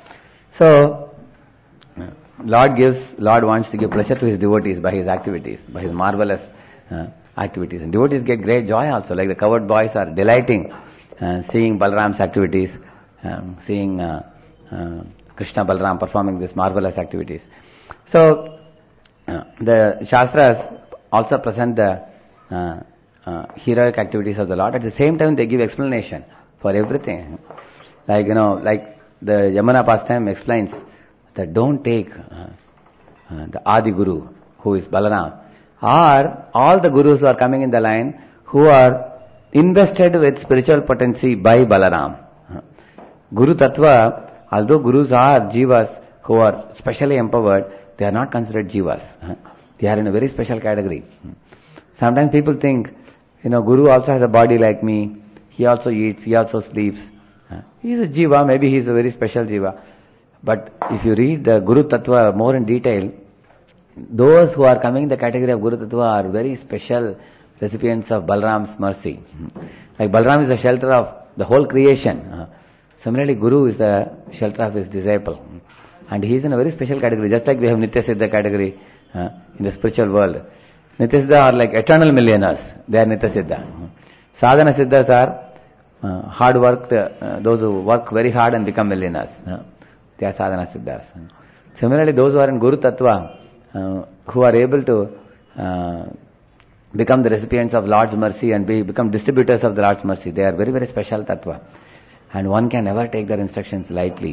So, Lord gives, Lord wants to give pleasure to his devotees by his activities, by his marvelous uh, activities. And devotees get great joy also, like the cowherd boys are delighting uh, seeing Balaram's activities, um, seeing uh, uh, Krishna Balaram performing these marvelous activities. So, Uh, the Shastras also present the uh, uh, heroic activities of the Lord. At the same time, they give explanation for everything. Like, you know, like the Yamuna pastime explains that don't take uh, uh, the Adi Guru, who is Balaram, or all the Gurus who are coming in the line, who are invested with spiritual potency by Balaram. Uh, Guru Tattva, although Gurus are Jivas who are specially empowered, they are not considered jivas. They are in a very special category. Sometimes people think, you know, Guru also has a body like me. He also eats, he also sleeps. He is a jiva, maybe he is a very special jiva. But if you read the Guru Tattva more in detail, those who are coming in the category of Guru Tattva are very special recipients of Balaram's mercy. Like Balaram is the shelter of the whole creation. Similarly, Guru is the shelter of his disciple. And he is in a very special category, just like we have Nitya Siddha category uh, in the spiritual world. Nitya Siddha are like eternal millionaires. They are Nitya Siddha. Sadhana Siddhas are uh, hard work, uh, those who work very hard and become millionaires. Uh, they are Sadhana Siddhas. Similarly, those who are in Guru Tattva, uh, who are able to uh, become the recipients of Lord's mercy and be, become distributors of the Lord's mercy, they are very, very special Tattva. And one can never take their instructions lightly.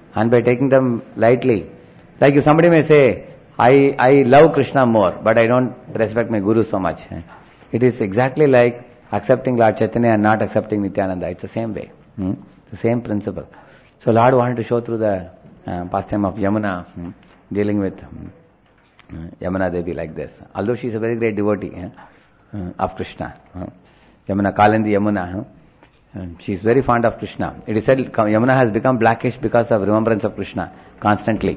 and by taking them lightly. Like if somebody may say, I, I love Krishna more, but I don't respect my Guru so much. It is exactly like accepting Lord Chaitanya and not accepting Nityananda. It's the same way. Hmm? It's the same principle. So Lord wanted to show through the uh, pastime of Yamuna, hmm, dealing with hmm, Yamuna Devi like this. Although she is a very great devotee eh, uh, of Krishna. Uh, Yamuna, Kalindi Yamuna. Huh? She is very fond of Krishna. It is said Yamuna has become blackish because of remembrance of Krishna constantly.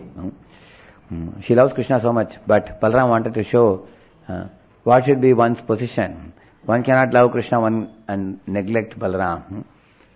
She loves Krishna so much, but Balaram wanted to show uh, what should be one's position. One cannot love Krishna one and neglect Balaram.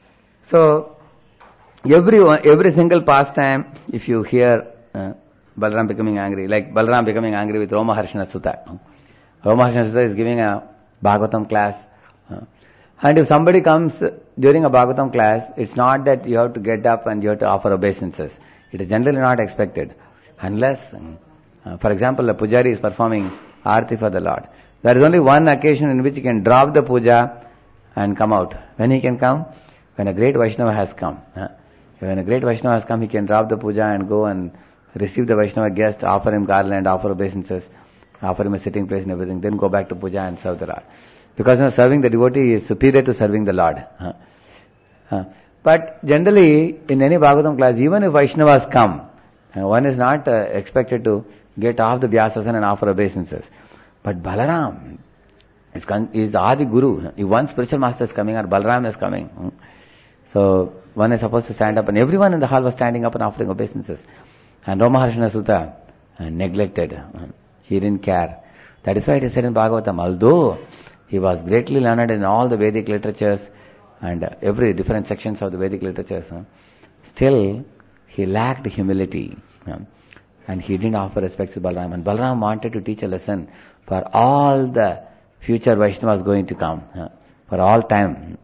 So, every every single pastime, if you hear uh, Balaram becoming angry, like Balaram becoming angry with Romaharshana Sutta. Romaharshana Sutta is giving a Bhagavatam class. Uh, And if somebody comes during a Bhagavatam class, it's not that you have to get up and you have to offer obeisances. It is generally not expected. Unless, uh, for example, a pujari is performing Aarti for the Lord. There is only one occasion in which he can drop the puja and come out. When he can come? When a great Vaishnava has come. Uh, when a great Vaishnava has come, he can drop the puja and go and receive the Vaishnava guest, offer him garland, offer obeisances, offer him a sitting place and everything, then go back to puja and serve the Lord. Because you know, serving the devotee is superior to serving the Lord. Uh, uh, but generally, in any Bhagavatam class, even if Vaishnavas come, uh, one is not uh, expected to get off the Vyasasana and offer obeisances. But Balaram is, con- is the Adi Guru. If one spiritual master is coming or Balaram is coming, uh, so one is supposed to stand up, and everyone in the hall was standing up and offering obeisances. And Romaharshana Sutta uh, neglected. Uh, he didn't care. That is why it is said in Bhagavatam, although he was greatly learned in all the Vedic literatures and uh, every different sections of the Vedic literatures. Huh? Still, he lacked humility. Huh? And he didn't offer respect to Balaram. And Balaram wanted to teach a lesson for all the future Vaishnavas going to come. Huh? For all time.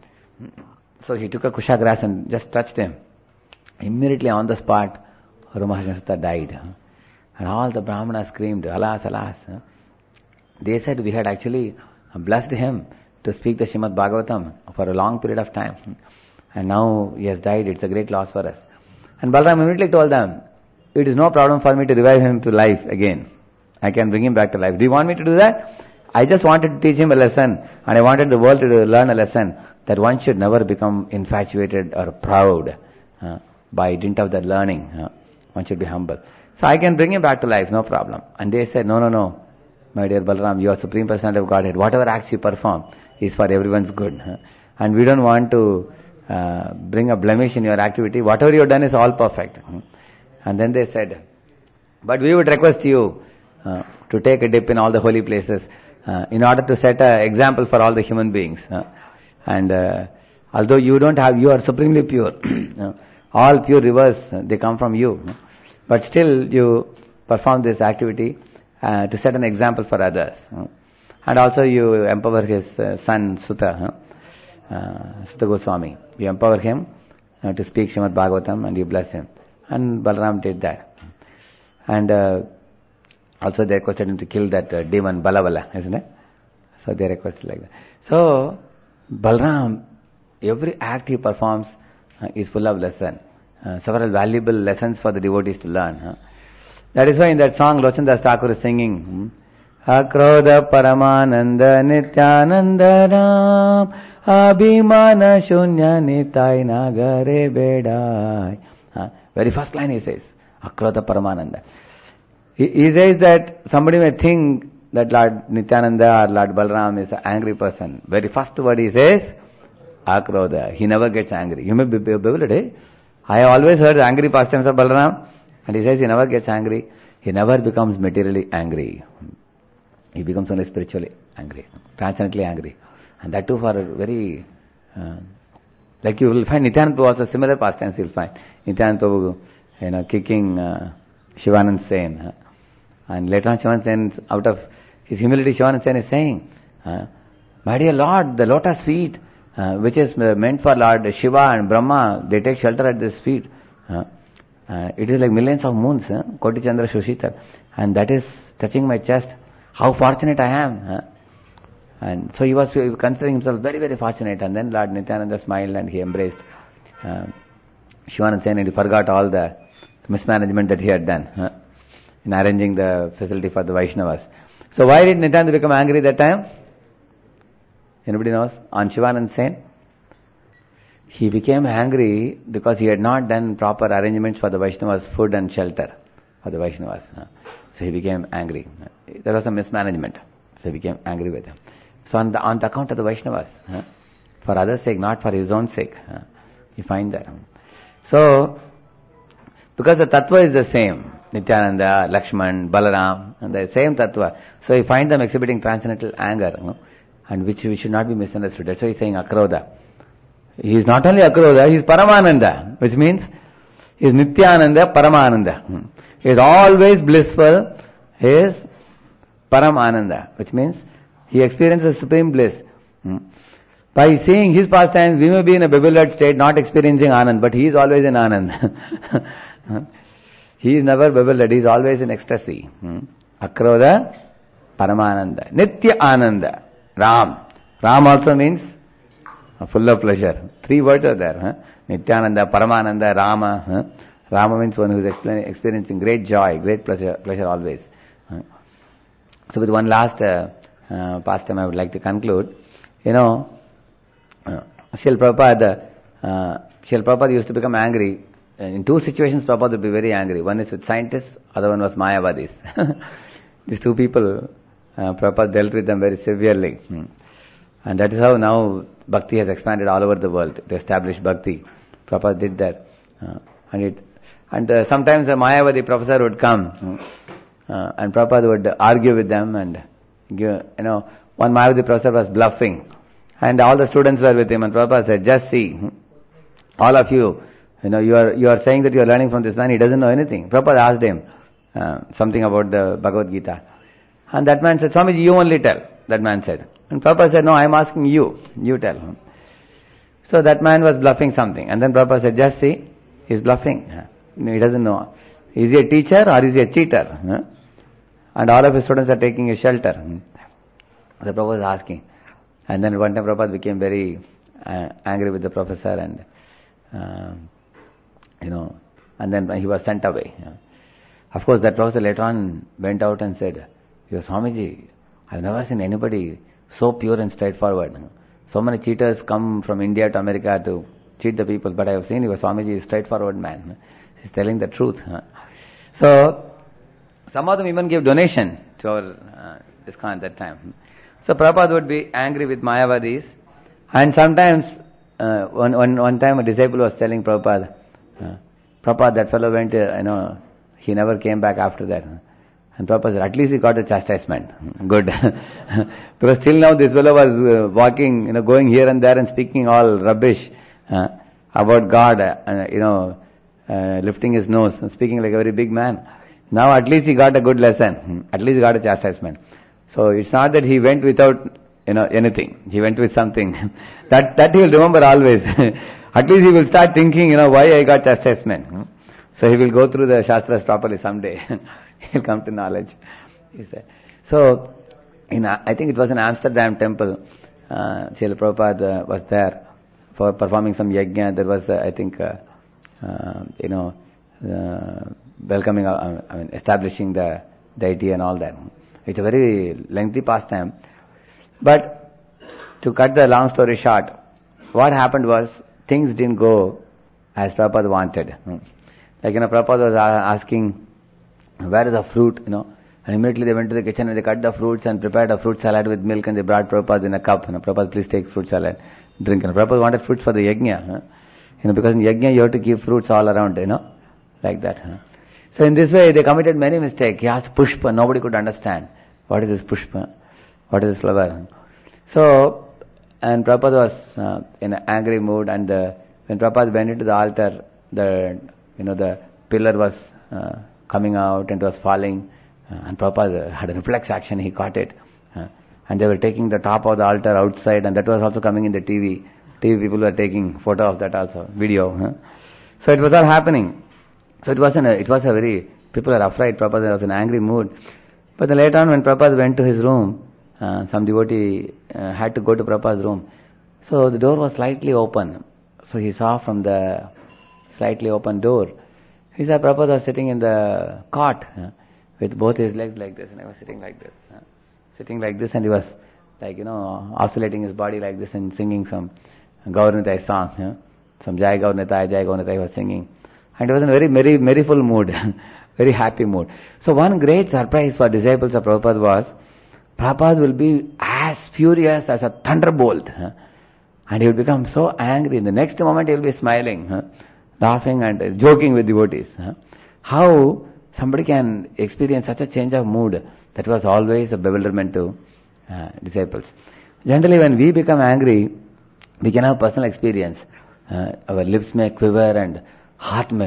So he took a kusha grass and just touched him. Immediately on the spot, Romaharshana Sutta died. Huh? And all the Brahmanas screamed, alas, alas. Huh? They said we had actually blessed him to speak the Srimad Bhagavatam for a long period of time. And now he has died. It's a great loss for us. And Balaram immediately told them, it is no problem for me to revive him to life again. I can bring him back to life. Do you want me to do that? I just wanted to teach him a lesson, and I wanted the world to learn a lesson that one should never become infatuated or proud uh, by dint of that learning. Uh, one should be humble. So I can bring him back to life, no problem. And they said, no, no, no. My dear Balaram, you are Supreme Personality of Godhead. Whatever acts you perform is for everyone's good. And we don't want to uh, bring a blemish in your activity. Whatever you have done is all perfect. And then they said, but we would request you uh, to take a dip in all the holy places uh, in order to set an example for all the human beings. Uh, and uh, although you don't have, you are supremely pure. All pure rivers, they come from you. But still you perform this activity Uh, to set an example for others. Uh, and also you empower his uh, son Sutta, uh, uh, Sutta Goswami. You empower him uh, to speak Srimad Bhagavatam and you bless him. And Balaram did that. And uh, also they requested him to kill that uh, demon Balavala, isn't it? So they requested like that. So Balaram, every act he performs uh, is full of lesson. Uh, several valuable lessons for the devotees to learn. Huh? That is why in that song Lochandas Thakur is singing, Akrodha Paramananda Nityananda Ram Abhimana Shunya Nitai Nagare Bedai. Uh, very first line he says, Akrodha Paramananda. He, he says that somebody may think that Lord Nityananda or Lord Balaram is an angry person. Very first word he says, Akrodha. He never gets angry. You may be bewildered, eh? I have always heard angry pastimes of Balaram. And he says he never gets angry. He never becomes materially angry. He becomes only spiritually angry, transcendently angry. And that too for a very, uh, like you will find Nityananda Prabhu also similar pastimes you will find. Nityananda Prabhu, you know, kicking uh, Shivanand Sen. Uh, and later on Shivanand Sen, out of his humility, Shivanand Sen is saying, uh, my dear Lord, the lotus feet, uh, which is meant for Lord Shiva and Brahma, they take shelter at this feet. Uh, Uh, it is like millions of moons, huh? Koti Chandra Shushita, and that is touching my chest. How fortunate I am. Huh? And so he was considering himself very, very fortunate. And then Lord Nityananda smiled and he embraced uh, Shivananda Sen and he forgot all the the mismanagement that he had done huh, in arranging the facility for the Vaishnavas. So why did Nityananda become angry that time? Anybody knows? On Shivanand Sen? He became angry because he had not done proper arrangements for the Vaishnavas' food and shelter for the Vaishnavas. So he became angry. There was some mismanagement. So he became angry with him. So on the, on the account of the Vaishnavas, for others' sake, not for his own sake, you find that. So, because the tattva is the same, Nityananda, Lakshman, Balaram, and the same tattva. So you find them exhibiting transcendental anger, and which, which should not be misunderstood. That's why he's saying Akrodha. He is not only Akrodha, he is Paramananda, which means he is Nityananda, Paramananda. He is always blissful, he is Paramananda, which means he experiences supreme bliss. By seeing his pastimes, we may be in a bewildered state, not experiencing Anand, but he is always in Anand. He is never bewildered, he is always in ecstasy. Akrodha, Paramananda. Nitya Ananda. Ram. Ram also means full of pleasure. Three words are there. Huh? Nityananda, Paramananda, Rama. Huh? Rama means one who is experiencing great joy, great pleasure, pleasure always. Huh? So with one last uh, uh, pastime I would like to conclude. You know, uh, Srila Prabhupada, uh, Srila Prabhupada used to become angry. In two situations Prabhupada would be very angry. One is with scientists, other one was Mayavadis. These two people, uh, Prabhupada dealt with them very severely. Hmm. And that is how now Bhakti has expanded all over the world to establish Bhakti. Prabhupada did that. Uh, and it, and uh, sometimes a Mayavadi professor would come uh, and Prabhupada would argue with them and give, you know, one Mayavadi professor was bluffing and all the students were with him and Prabhupada said, just see, all of you, you know, you are, you are saying that you are learning from this man, he doesn't know anything. Prabhupada asked him uh, something about the Bhagavad Gita. And that man said, Swamiji, you only tell. That man said. And Prabhupada said, no, I am asking you. You tell. So that man was bluffing something. And then Prabhupada said, just see, he is bluffing. He doesn't know. Is he a teacher or is he a cheater? And all of his students are taking his shelter. The Prabhupada was asking. And then one time Prabhupada became very uh, angry with the professor and, uh, you know, and then he was sent away. Of course, that professor later on went out and said, Your Swamiji, I have never seen anybody so pure and straightforward. So many cheaters come from India to America to cheat the people, but I have seen your Swamiji is a straightforward man. He's telling the truth. So, some of them even gave donation to our uh, ISKCON at that time. So Prabhupada would be angry with Mayavadis, and sometimes, uh, one, one, one time a disciple was telling Prabhupada, uh, Prabhupada, that fellow went, uh, you know, he never came back after that. And Prabhupada said, at least he got a chastisement. Good. Because till now this fellow was uh, walking, you know, going here and there and speaking all rubbish uh, about God, uh, you know, uh, lifting his nose and speaking like a very big man. Now at least he got a good lesson. At least he got a chastisement. So it's not that he went without, you know, anything. He went with something. that that he will remember always. At least he will start thinking, you know, why I got chastisement. So he will go through the Shastras properly someday. He'll come to knowledge. He said. So, in I think it was an Amsterdam temple. Uh, Srila Prabhupada uh, was there for performing some yajna. There was, uh, I think, uh, uh, you know, uh, welcoming, uh, I mean, establishing the deity and all that. It's a very lengthy pastime. But to cut the long story short, what happened was things didn't go as Prabhupada wanted. Like, you know, Prabhupada was asking, where is the fruit, you know? And immediately they went to the kitchen and they cut the fruits and prepared a fruit salad with milk and they brought Prabhupada in a cup. You know, Prabhupada, please take fruit salad, drink. And Prabhupada wanted fruits for the yajna. Huh? You know, because in yajna you have to keep fruits all around, you know, like that. Huh? So in this way they committed many mistakes. He asked pushpa, nobody could understand. What is this pushpa? What is this flower? So, and Prabhupada was uh, in an angry mood, and uh, when Prabhupada went into the altar, the, you know, the pillar was uh, coming out and it was falling, uh, and Prabhupada had a reflex action, he caught it, uh, and they were taking the top of the altar outside, and that was also coming in the T V. T V people were taking photo of that also, video. Huh? So it was all happening. So it wasn't a, it was a very, people are afraid, Prabhupada was in an angry mood. But then later on when Prabhupada went to his room, uh, some devotee uh, had to go to Prabhupada's room. So the door was slightly open. So he saw from the slightly open door, He said Prabhupada was sitting in the cot uh, with both his legs like this, and I was sitting like this. Uh, sitting like this, and he was like, you know, oscillating his body like this and singing some Gauranitai song. Uh, some Jai Gauranitai, Jai Gauranitai he was singing. And he was in a very merry, merryful mood, very happy mood. So one great surprise for disciples of Prabhupada was, Prabhupada will be as furious as a thunderbolt. Uh, and he will become so angry. In the next moment he will be smiling, uh, laughing and joking with devotees. Uh. How somebody can experience such a change of mood, that was always a bewilderment to uh, disciples. Generally when we become angry, we can have personal experience. Uh, our lips may quiver and heart may,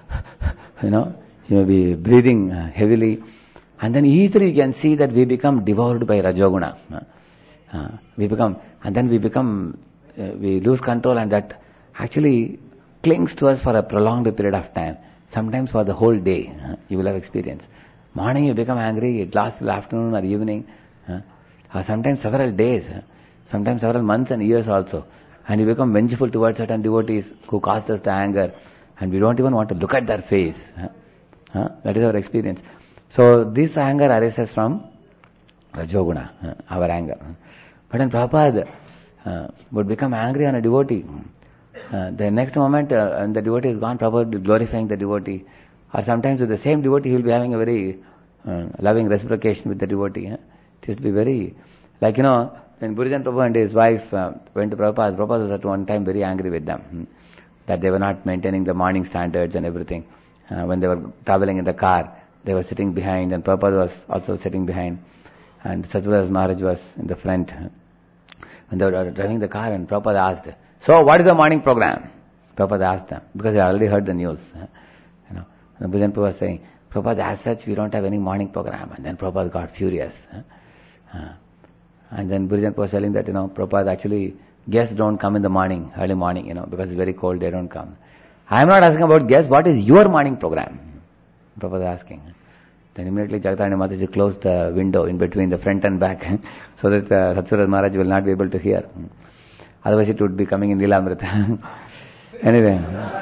you know, you may be breathing uh, heavily. And then easily you can see that we become devoured by Rajoguna. Uh, uh, we become, and then we become, uh, we lose control, and that actually clings to us for a prolonged period of time. Sometimes for the whole day, uh, you will have experience. Morning you become angry, it lasts till afternoon or evening, uh, or sometimes several days, uh, sometimes several months and years also. And you become vengeful towards certain devotees who caused us the anger, and we don't even want to look at their face. Uh, uh, that is our experience. So this anger arises from Rajoguna, uh, our anger. But when Prabhupada uh, would become angry on a devotee, uh, the next moment uh, when the devotee is gone, Prabhupada would be glorifying the devotee. Or sometimes with the same devotee he will be having a very uh, loving reciprocation with the devotee. Uh. It will be very, like you know, when Burijan Prabhu and his wife uh, went to Prabhupada, Prabhupada was at one time very angry with them, hmm, that they were not maintaining the morning standards and everything. Uh, when they were traveling in the car, they were sitting behind, and Prabhupada was also sitting behind, and Satyavrat Maharaj was in the front. When they were driving the car, and Prabhupada asked, so what is the morning program? Prabhupada asked them, because they already heard the news. You know, and Burijan Prabhu was saying, Prabhupada, as such, we don't have any morning program. And then Prabhupada got furious. Uh, and then Burijan Prabhu was telling that, you know, Prabhupada, actually, guests don't come in the morning, early morning, you know, because it's very cold, they don't come. I am not asking about guests, what is your morning program? Prabhupada asking. Then immediately Jagatarani Mataji closed the window in between the front and back, so that uh, Satyavrat Maharaj will not be able to hear. Otherwise it would be coming in Lilamrita. Anyway.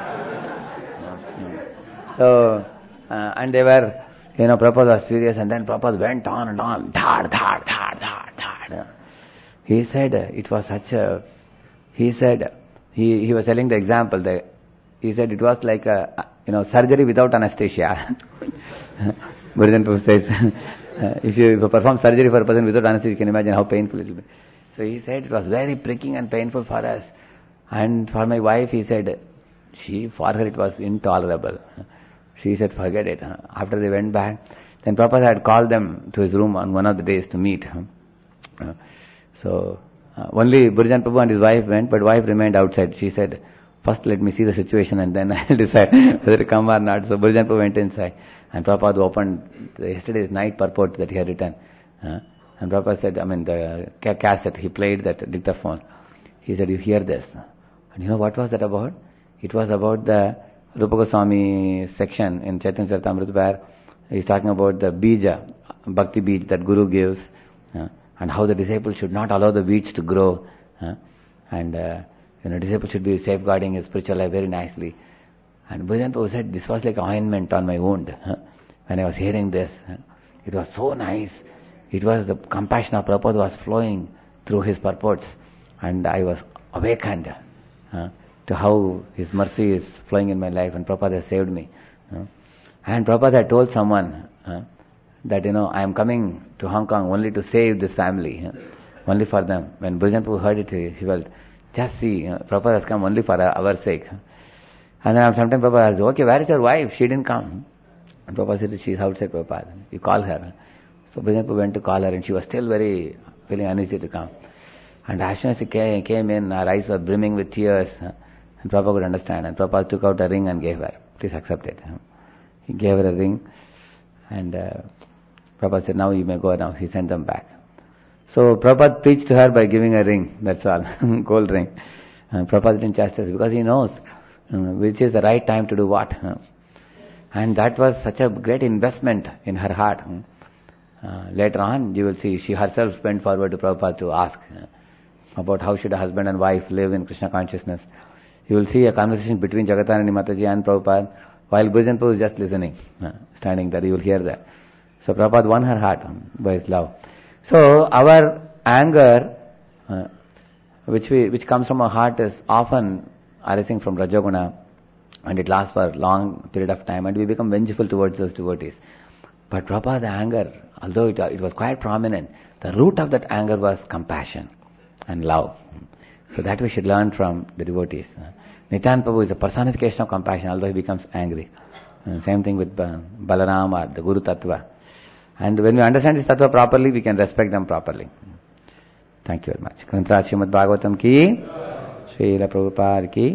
So, uh, and they were, you know, Prabhupada was furious, and then Prabhupada went on and on, dhad, dhad, dhad, dhad, dhad. He said, it was such a, he said, he, he was telling the example, the, he said it was like a, you know, surgery without anesthesia. Burijan Prabhu says, uh, if, you, if you perform surgery for a person without anesthesia, you can imagine how painful it will be. So he said it was very pricking and painful for us. And for my wife, he said, she, for her it was intolerable. She said, forget it. After they went back, then Prabhupada had called them to his room on one of the days to meet. Uh, so, uh, only Burijan Prabhu and his wife went, but wife remained outside. She said, first let me see the situation and then I'll decide whether to come or not. So Burijan Prabhu went inside, and Prabhupada opened the yesterday's night purport that he had written. Uh, and Prabhupada said, I mean the cassette, he played that dictaphone. He said, you hear this? And you know what was that about? It was about the Rupa Goswami section in Chaitanya Charitamrita, where he's talking about the bija, bhakti bij that Guru gives, uh, and how the disciple should not allow the weeds to grow, uh, and uh, you know, disciple should be safeguarding his spiritual life very nicely. And Burijan Prabhu said, this was like ointment on my wound. Uh, when I was hearing this, uh, it was so nice. It was the compassion of Prabhupada was flowing through his purports, and I was awakened uh, to how his mercy is flowing in my life, and Prabhupada has saved me. Uh, and Prabhupada had told someone uh, that, you know, I am coming to Hong Kong only to save this family, uh, only for them. When Burijan Prabhu heard it, he, he felt, just see, uh, Prabhupada has come only for our, our sake. And then sometimes Prabhupada asked, okay, where is your wife? She didn't come. And Prabhupada said, she is outside, Prabhupada. You call her. So Burijan Prabhu went to call her, and she was still very, feeling uneasy to come. And as soon as she came, came in, her eyes were brimming with tears, uh, and Prabhupada could understand. And Prabhupada took out a ring and gave her. Please accept it. He gave her a ring, and uh, Prabhupada said, now you may go now. He sent them back. So Prabhupada preached to her by giving a ring, that's all, gold ring. Uh, Prabhupada didn't chastise because he knows uh, which is the right time to do what. Uh, and that was such a great investment in her heart. Uh, later on, you will see, she herself went forward to Prabhupada to ask uh, about how should a husband and wife live in Krishna consciousness. You will see a conversation between Jagatarani Mataji and Prabhupada. while Bhujan Prabhu is just listening, uh, standing there, you will hear that. So Prabhupada won her heart by his love. So our anger, uh, which we which comes from our heart, is often arising from Rajoguna, and it lasts for a long period of time, and we become vengeful towards those devotees. But Prabhupada's anger, although it, it was quite prominent, the root of that anger was compassion and love. So that we should learn from the devotees. Nityananda Prabhu is a personification of compassion, although he becomes angry. And same thing with Balaram or the Guru Tattva. And when we understand this Tattva properly, we can respect them properly. Thank you very much. Granth Raj Srimad Bhagavatam ki, Srila Prabhupada ki.